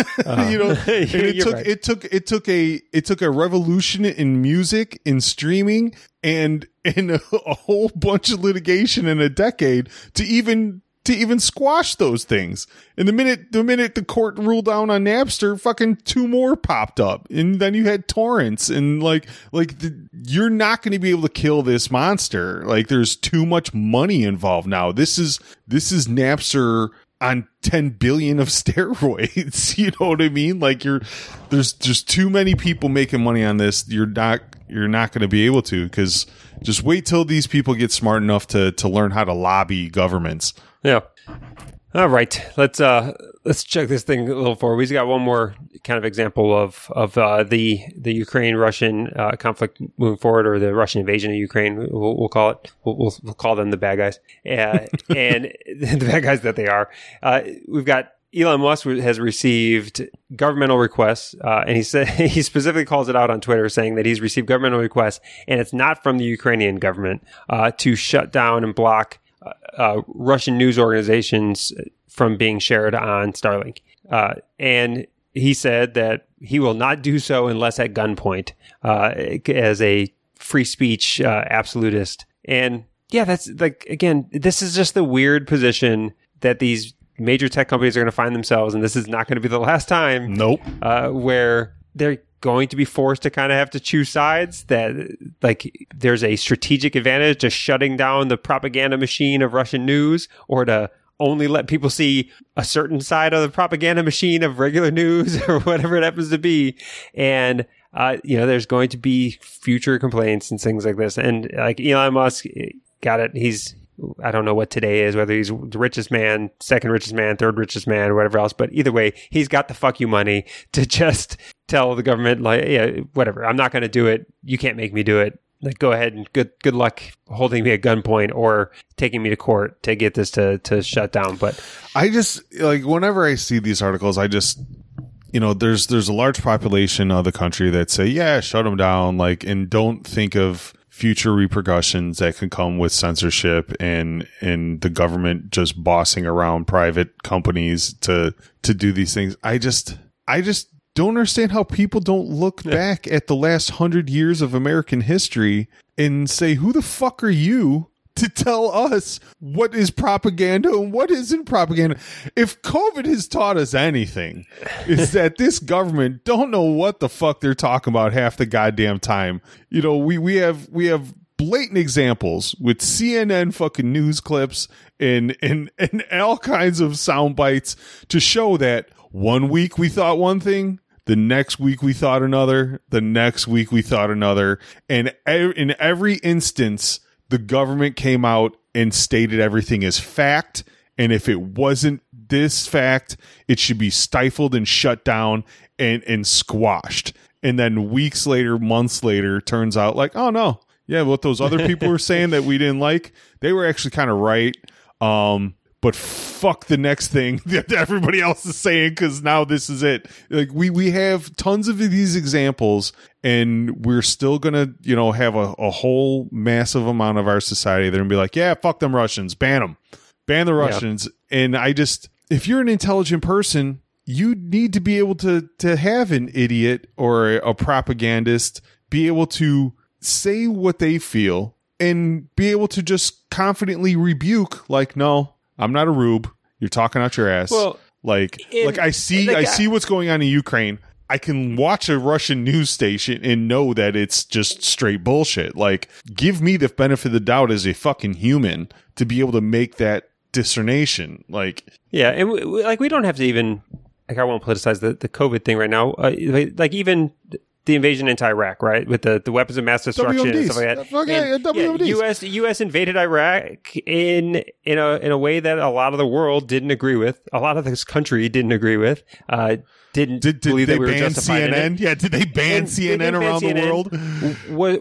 It took a revolution in music, in streaming, and a whole bunch of litigation in a decade to even squash those things. And the minute the court ruled down on Napster, fucking two more popped up, and then you had torrents, and you're not going to be able to kill this monster. Like there's too much money involved now. This is Napster on 10 billion of steroids. You know what I mean? Like there's too many people making money on this. You're not going to be able to, because just wait till these people get smart enough to learn how to lobby governments. Yeah. All right. Let's check this thing a little forward. We've got one more kind of example of the Ukraine-Russian conflict moving forward, or the Russian invasion of Ukraine. We'll call it. We'll call them the bad guys, and the bad guys that they are. We've got Elon Musk has received governmental requests, and he said he specifically calls it out on Twitter, saying that he's received governmental requests, and it's not from the Ukrainian government, to shut down and block Russian news organizations from being shared on Starlink. And he said that he will not do so unless at gunpoint, as a free speech absolutist. And yeah, that's like, again, this is just the weird position that these major tech companies are going to find themselves, and this is not going to be the last time. Nope. Where they're going to be forced to kind of have to choose sides, that like there's a strategic advantage to shutting down the propaganda machine of Russian news, or to only let people see a certain side of the propaganda machine of regular news, or whatever it happens to be. And there's going to be future complaints and things like this. And like Elon Musk got it. I don't know what today is, whether he's the richest man, second richest man, third richest man, or whatever else. But either way, he's got the fuck you money to just tell the government, like, yeah, whatever, I'm not going to do it. You can't make me do it. Like, go ahead and good luck holding me at gunpoint or taking me to court to get this to shut down. But I just, like, whenever I see these articles, I just, there's a large population of the country that say, yeah, shut them down, like, and don't think of future repercussions that can come with censorship and the government just bossing around private companies to do these things. I just don't understand how people don't look back at the last 100 years of American history and say, who the fuck are you to tell us what is propaganda and what isn't propaganda? If COVID has taught us anything, it's that this government don't know what the fuck they're talking about half the goddamn time. We have blatant examples with CNN fucking news clips and all kinds of sound bites to show that 1 week we thought one thing, the next week we thought another, the next week we thought another, and in every instance, the government came out and stated everything as fact. And if it wasn't this fact, it should be stifled and shut down and squashed. And then weeks later, months later, turns out like, oh no, yeah, what those other people were saying that we didn't like, they were actually kind of right. But fuck the next thing that everybody else is saying, because now this is it. Like we have tons of these examples, and we're still gonna, have a whole massive amount of our society that are gonna be like, yeah, fuck them Russians, ban the Russians. Yeah. And if you're an intelligent person, you need to be able to have an idiot or a propagandist be able to say what they feel and be able to just confidently rebuke, like, no, I'm not a rube. You're talking out your ass. Well, I see what's going on in Ukraine. I can watch a Russian news station and know that it's just straight bullshit. Like, give me the benefit of the doubt as a fucking human to be able to make that discernation. Like, yeah, and we don't have to even, like, I won't politicize the COVID thing right now. Like even the invasion into Iraq, right, with the weapons of mass destruction and stuff like that. Okay, U.S. invaded Iraq in a way that a lot of the world didn't agree with. A lot of this country didn't agree with. Did believe that we were justified in it. Yeah, did they ban CNN around the world?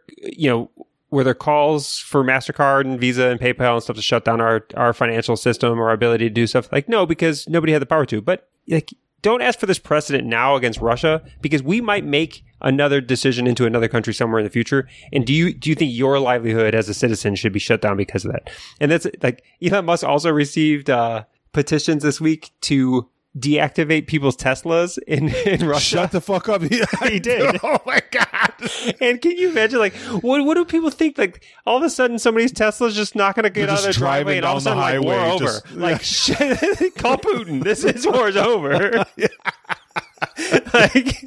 Were there calls for MasterCard and Visa and PayPal and stuff to shut down our financial system or our ability to do stuff? Like, no, because nobody had the power to. But like, don't ask for this precedent now against Russia, because we might make another decision into another country somewhere in the future. And do you think your livelihood as a citizen should be shut down because of that? And that's like, Elon Musk also received petitions this week to deactivate people's Teslas in Russia. Shut the fuck up. He did. Oh my God. And can you imagine, like, what do people think? Like, all of a sudden somebody's Tesla's just not going to get out of their driveway, and all of a sudden, like, war over. Like, shit, call Putin. This war's over. Like,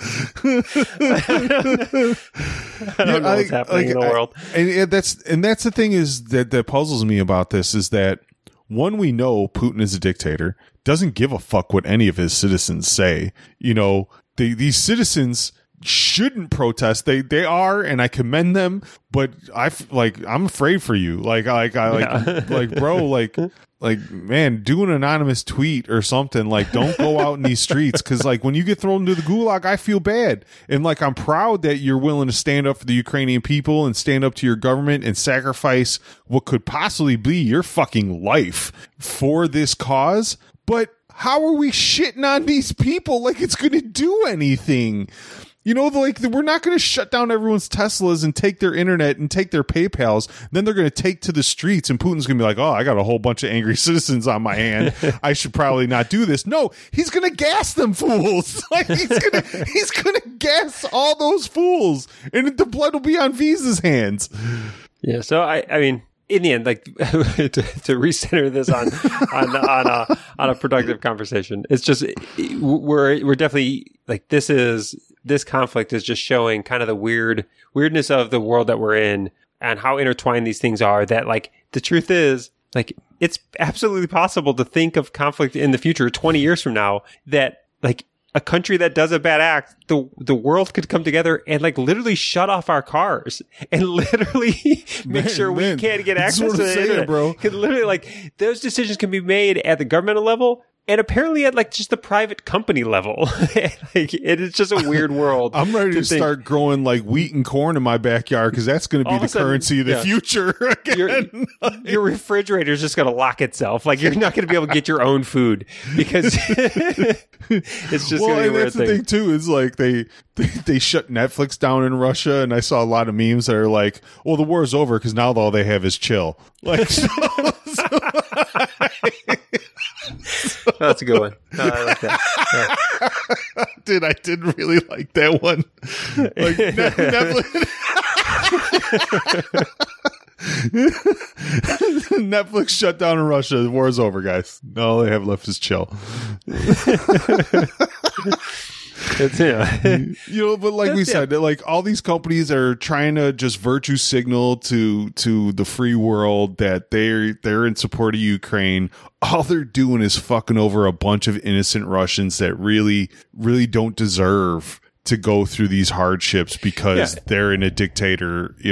I don't know what's happening in the world. And that's the thing is that puzzles me about this is that, one, we know Putin is a dictator, doesn't give a fuck what any of his citizens say. These citizens shouldn't protest. They are, and I commend them, but I'm afraid for you. Man, do an anonymous tweet or something. Like, don't go out in these streets, because like when you get thrown into the gulag, I feel bad. And like, I'm proud that you're willing to stand up for the Ukrainian people and stand up to your government and sacrifice what could possibly be your fucking life for this cause. But how are we shitting on these people like it's going to do anything? We're not going to shut down everyone's Teslas and take their internet and take their PayPals. Then they're going to take to the streets, and Putin's going to be like, oh, I got a whole bunch of angry citizens on my hand. I should probably not do this. No, he's going to gas them fools. Like, he's going to gas all those fools, and the blood will be on Visa's hands. Yeah. So I mean, in the end, like, to recenter this on a productive conversation, it's just we're definitely like, this conflict is just showing kind of the weirdness of the world that we're in and how intertwined these things are. That, like, the truth is, like, it's absolutely possible to think of conflict in the future, 20 years from now, that like a country that does a bad act, the world could come together and like literally shut off our cars and literally make sure we can't get access to the internet, bro. Literally, like, those decisions can be made at the governmental level and apparently at like just the private company level. Like, it is just a weird world. I'm ready to start growing like wheat and corn in my backyard, because that's going to be the currency of the future again. Your refrigerator is just going to lock itself. Like, you're not going to be able to get your own food because it's just going to be a weird that's thing. The thing too is like they shut Netflix down in Russia, and I saw a lot of memes that are like, well, the war is over because now all they have is chill. Like, that's a good one. I like that. Yeah. Dude, I didn't really like that one. Like, Netflix shut down in Russia. The war is over, guys. All they have left is chill. It's, but like we said, like, all these companies are trying to just virtue signal to the free world that they're in support of Ukraine. All they're doing is fucking over a bunch of innocent Russians that really, really don't deserve to go through these hardships because they're in a dictator,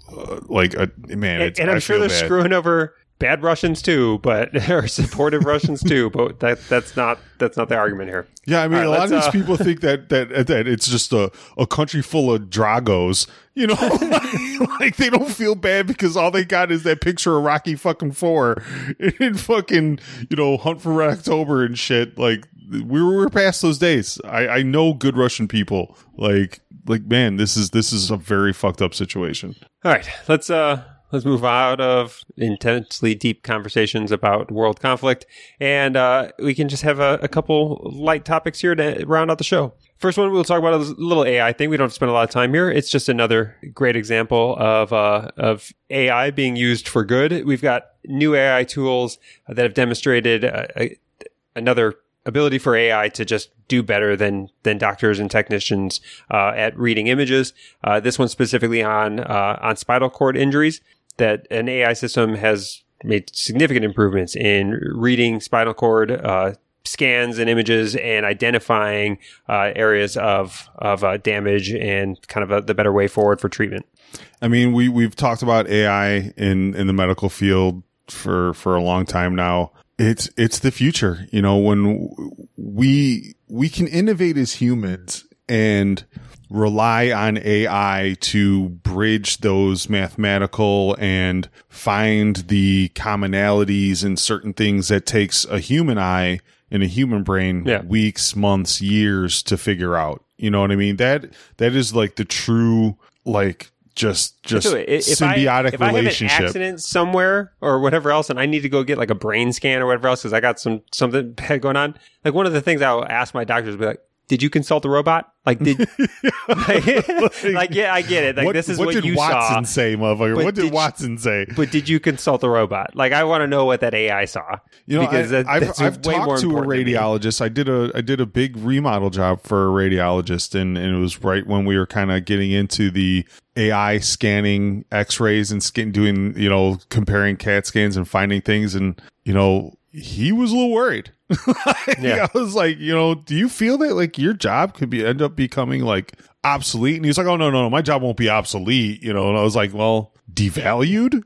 man. And I'm sure they're screwing over bad Russians too, but or supportive Russians too. But that's not the argument here. Yeah, I mean, a lot of these people think that it's just a country full of Dragos. You know, like they don't feel bad because all they got is that picture of Rocky fucking IV and fucking, you know, Hunt for Red October and shit. Like we're past those days. I know good Russian people. Like man, this is a very fucked up situation. All right, let's move out of intensely deep conversations about world conflict, and we can just have a couple light topics here to round out the show. First one, we'll talk about a little AI thing. We don't have to spend a lot of time here. It's just another great example of AI being used for good. We've got new AI tools that have demonstrated another ability for AI to just do better than doctors and technicians at reading images. This one specifically on spinal cord injuries, that an AI system has made significant improvements in reading spinal cord scans and images and identifying areas of damage and kind of the better way forward for treatment. I mean, we've talked about AI in the medical field for a long time now. It's the future. You know, when we can innovate as humans and rely on AI to bridge those mathematical and find the commonalities in certain things that takes a human eye and a human brain weeks, months, years to figure out. You know what I mean? That is like the true, like, just symbiotic if relationship. I have an accident somewhere or whatever else, and I need to go get like a brain scan or whatever else because I got something bad going on. Like one of the things I'll ask my doctors will be like, "Did you consult a robot? Like, yeah, I get it. Like, this is what you saw. What did Watson say, motherfucker? What did Watson say? But did you consult a robot? Like, I want to know what that AI saw. You know, because I've talked to a radiologist. I did a big remodel job for a radiologist, and it was right when we were kind of getting into the AI scanning X-rays and doing, you know, comparing CAT scans and finding things, and you know, he was a little worried. I was like, you know, do you feel that like your job could end up becoming like obsolete? And he's like, oh no, my job won't be obsolete, you know. And I was like, well, devalued?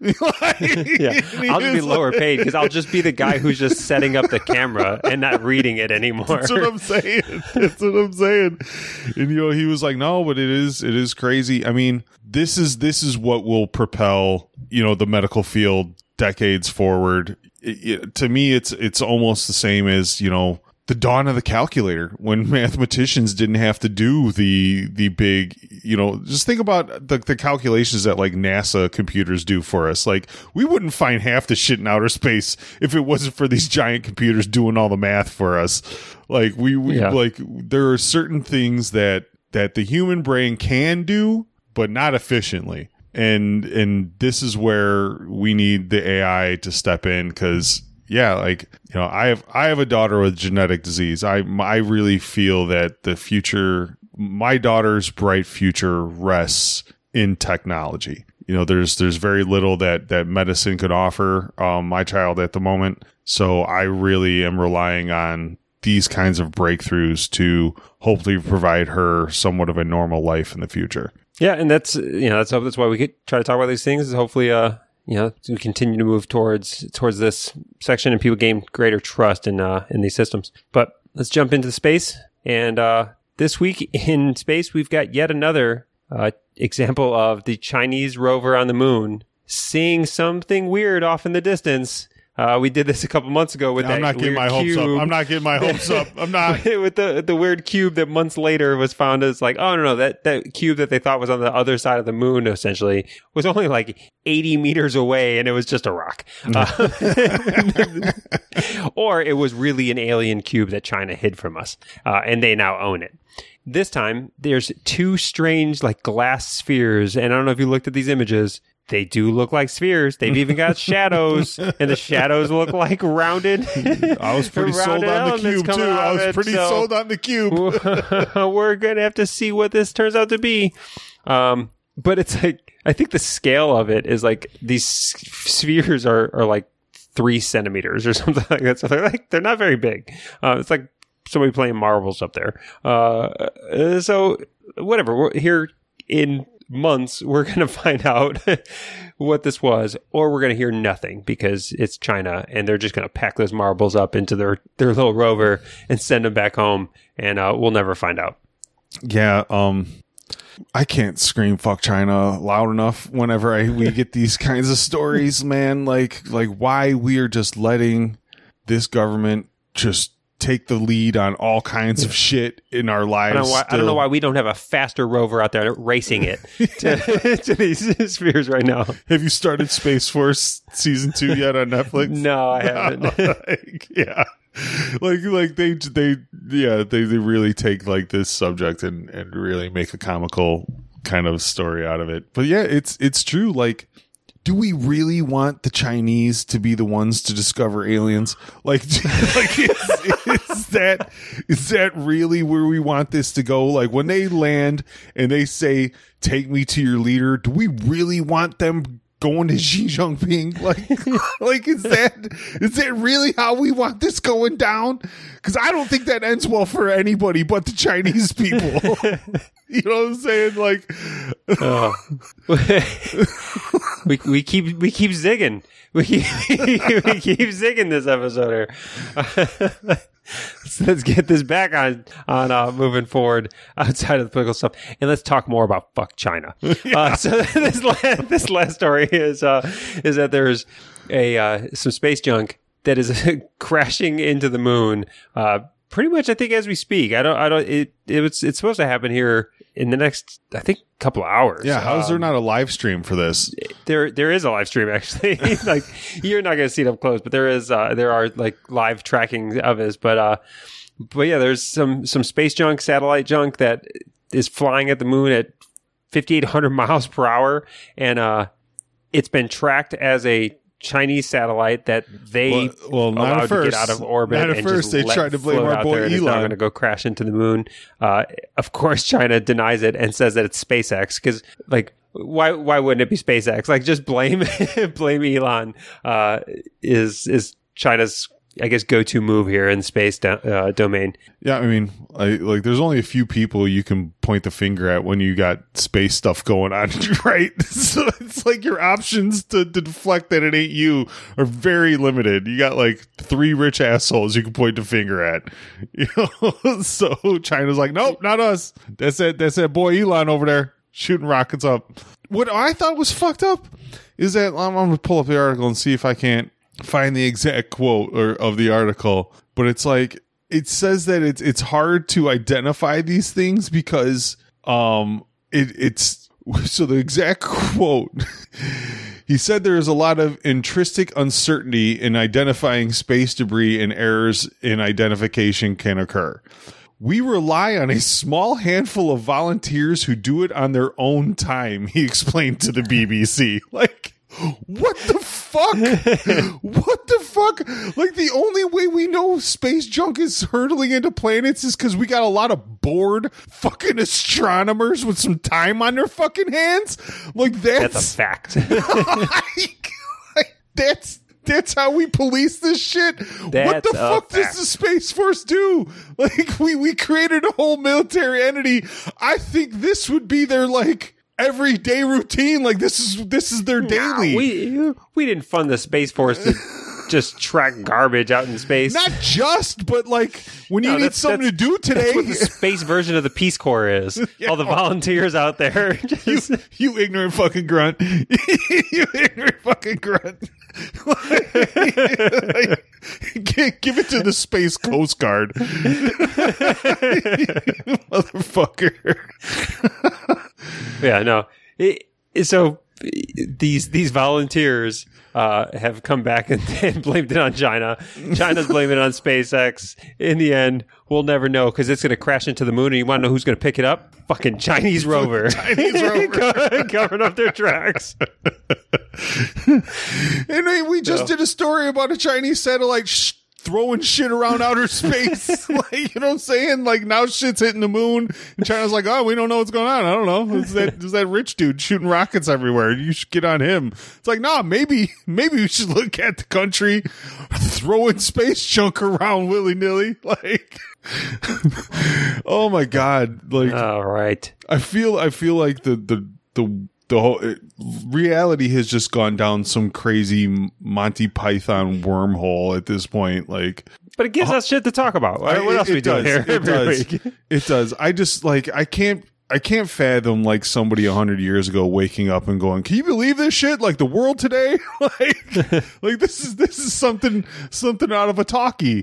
I'll just be lower paid because I'll just be the guy who's just setting up the camera and not reading it anymore. That's what I'm saying. And you know, he was like, no, but it is crazy. I mean, this is what will propel, you know, the medical field decades forward. To me, it's almost the same as, you know, the dawn of the calculator, when mathematicians didn't have to do the big, you know, just think about the calculations that like NASA computers do for us. Like, we wouldn't find half the shit in outer space if it wasn't for these giant computers doing all the math for us. Like like there are certain things that the human brain can do, but not efficiently. And this is where we need the AI to step in, because like, you know, I have a daughter with genetic disease. I really feel that the future, my daughter's bright future, rests in technology. You know, there's very little that medicine could offer my child at the moment. So I really am relying on these kinds of breakthroughs to hopefully provide her somewhat of a normal life in the future. Yeah, and that's why we could try to talk about these things. Is hopefully, you know, we continue to move towards this section and people gain greater trust in these systems. But let's jump into space. And this week in space, we've got yet another example of the Chinese rover on the moon seeing something weird off in the distance. We did this a couple months ago with I'm not getting my hopes up. I'm not getting my hopes up. I'm not. With the weird cube that months later was found as like, oh, no, that cube that they thought was on the other side of the moon, essentially, was only like 80 meters away, and it was just a rock. Or it was really an alien cube that China hid from us, and they now own it. This time, there's two strange like glass spheres, and I don't know if you looked at these images. They do look like spheres. They've even got shadows, and the shadows look like rounded. I was pretty sold on the cube, too. I was pretty sold on the cube. We're going to have to see what this turns out to be. But it's like, I think the scale of it is like these spheres are like 3 centimeters or something like that. So they're not very big. It's like somebody playing marbles up there. So whatever. We're here in months, we're going to find out what this was, or we're going to hear nothing because it's China and they're just going to pack those marbles up into their little rover and send them back home, and we'll never find out. Yeah, I can't scream "fuck China" loud enough whenever we get these kinds of stories, man. Like why we are just letting this government just take the lead on all kinds of shit in our lives. I don't know why we don't have a faster rover out there racing it to these spheres right now. Have you started Space Force season 2 yet on Netflix? No, I haven't. Yeah. Like they really take like this subject and really make a comical kind of story out of it. But yeah, it's true. Like, do we really want the Chinese to be the ones to discover aliens? Like is that really where we want this to go? Like, when they land and they say, "Take me to your leader," do we really want them going to Xi Jinping? Like is that really how we want this going down? Because I don't think that ends well for anybody but the Chinese people. You know what I'm saying? Like, we keep zigging. We keep zigging this episode here. So let's get this back on moving forward outside of the political stuff, and let's talk more about fuck China. Yeah. So this last story is that there's some space junk that is crashing into the moon. Pretty much, I think, as we speak. It's supposed to happen here in the next, I think, couple of hours. Yeah, how is there not a live stream for this? There is a live stream, actually. Like, you're not going to see it up close, but there are like live tracking of this. But yeah, there's some space junk, satellite junk that is flying at the moon at 5,800 miles per hour, and it's been tracked as a Chinese satellite that they allowed to get out of orbit. Not at first, they tried to blame our boy Elon. It's now going to go crash into the moon. Of course, China denies it and says that it's SpaceX, because, like, why wouldn't it be SpaceX? Like, just blame Elon. Is China's, I guess, go-to move here in the space domain. Yeah, I mean, there's only a few people you can point the finger at when you got space stuff going on, right? So it's like your options to deflect that it ain't you are very limited. You got like 3 rich assholes you can point the finger at. You know? So China's like, nope, not us. That's that boy Elon over there shooting rockets up. What I thought was fucked up is that I'm going to pull up the article and see if I can't find the exact quote of the article, but it's like, it says that it's hard to identify these things because it's so the exact quote, he said there is a lot of intrinsic uncertainty in identifying space debris, and errors in identification can occur. We rely on a small handful of volunteers who do it on their own time, he explained to the BBC. Like, what the fuck? What the fuck? Like, the only way we know space junk is hurtling into planets is because we got a lot of bored fucking astronomers with some time on their fucking hands. Like, that's a fact. That's how we police this shit. What the fuck does the Space Force do? Like, we created a whole military entity. I think this would be their, like, everyday routine. Like, this is their daily. We didn't fund the Space Force to just track garbage out in space. Not just, but like, when you need something to do today. That's what the space version of the Peace Corps is. Yeah. All the volunteers out there. You ignorant fucking grunt. You ignorant fucking grunt. Like, give it to the Space Coast Guard. Motherfucker. Yeah, no. So these volunteers have come back and blamed it on China. China's blaming it on SpaceX. In the end, we'll never know because it's going to crash into the moon. And you want to know who's going to pick it up? Fucking Chinese rover. Chinese rover. Covering up their tracks. And we just did a story about a Chinese satellite throwing shit around outer space. Like, you know what I'm saying? Like, now shit's hitting the moon, and China's like, oh, we don't know what's going on. I don't know. There's that rich dude shooting rockets everywhere. You should get on him. It's like, nah, maybe we should look at the country throwing space junk around willy-nilly. Like, oh my God. Like, all right. I feel like the the whole reality has just gone down some crazy Monty Python wormhole at this point. Like, but it gives us shit to talk about. What else are we doing here? It does. I just like I can't fathom like somebody 100 years ago waking up and going, "Can you believe this shit? Like the world today, like this is something out of a talkie."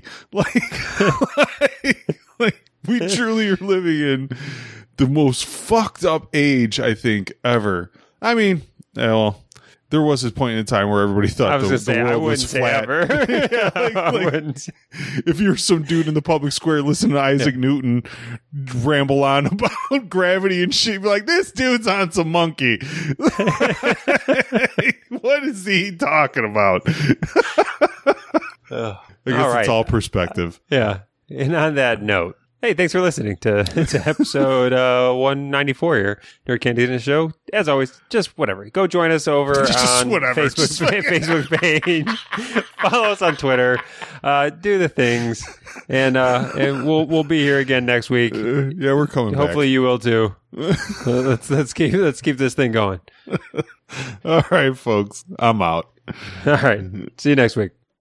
Like we truly are living in the most fucked up age I think ever. I mean, well, there was a point in time where everybody thought the world was flat. Yeah, like, if you're some dude in the public square listening to Isaac Newton ramble on about gravity and shit, be like, this dude's on some monkey. What is he talking about? I guess it's all perspective. Yeah. And on that note, hey, thanks for listening to episode 194 here, Nerd Cantina Show. As always, just whatever. Go join us over on Facebook page. Follow us on Twitter. Do the things, and we'll be here again next week. Yeah, we're coming. Hopefully, back. you will too. Let's keep this thing going. All right, folks. I'm out. All right. See you next week.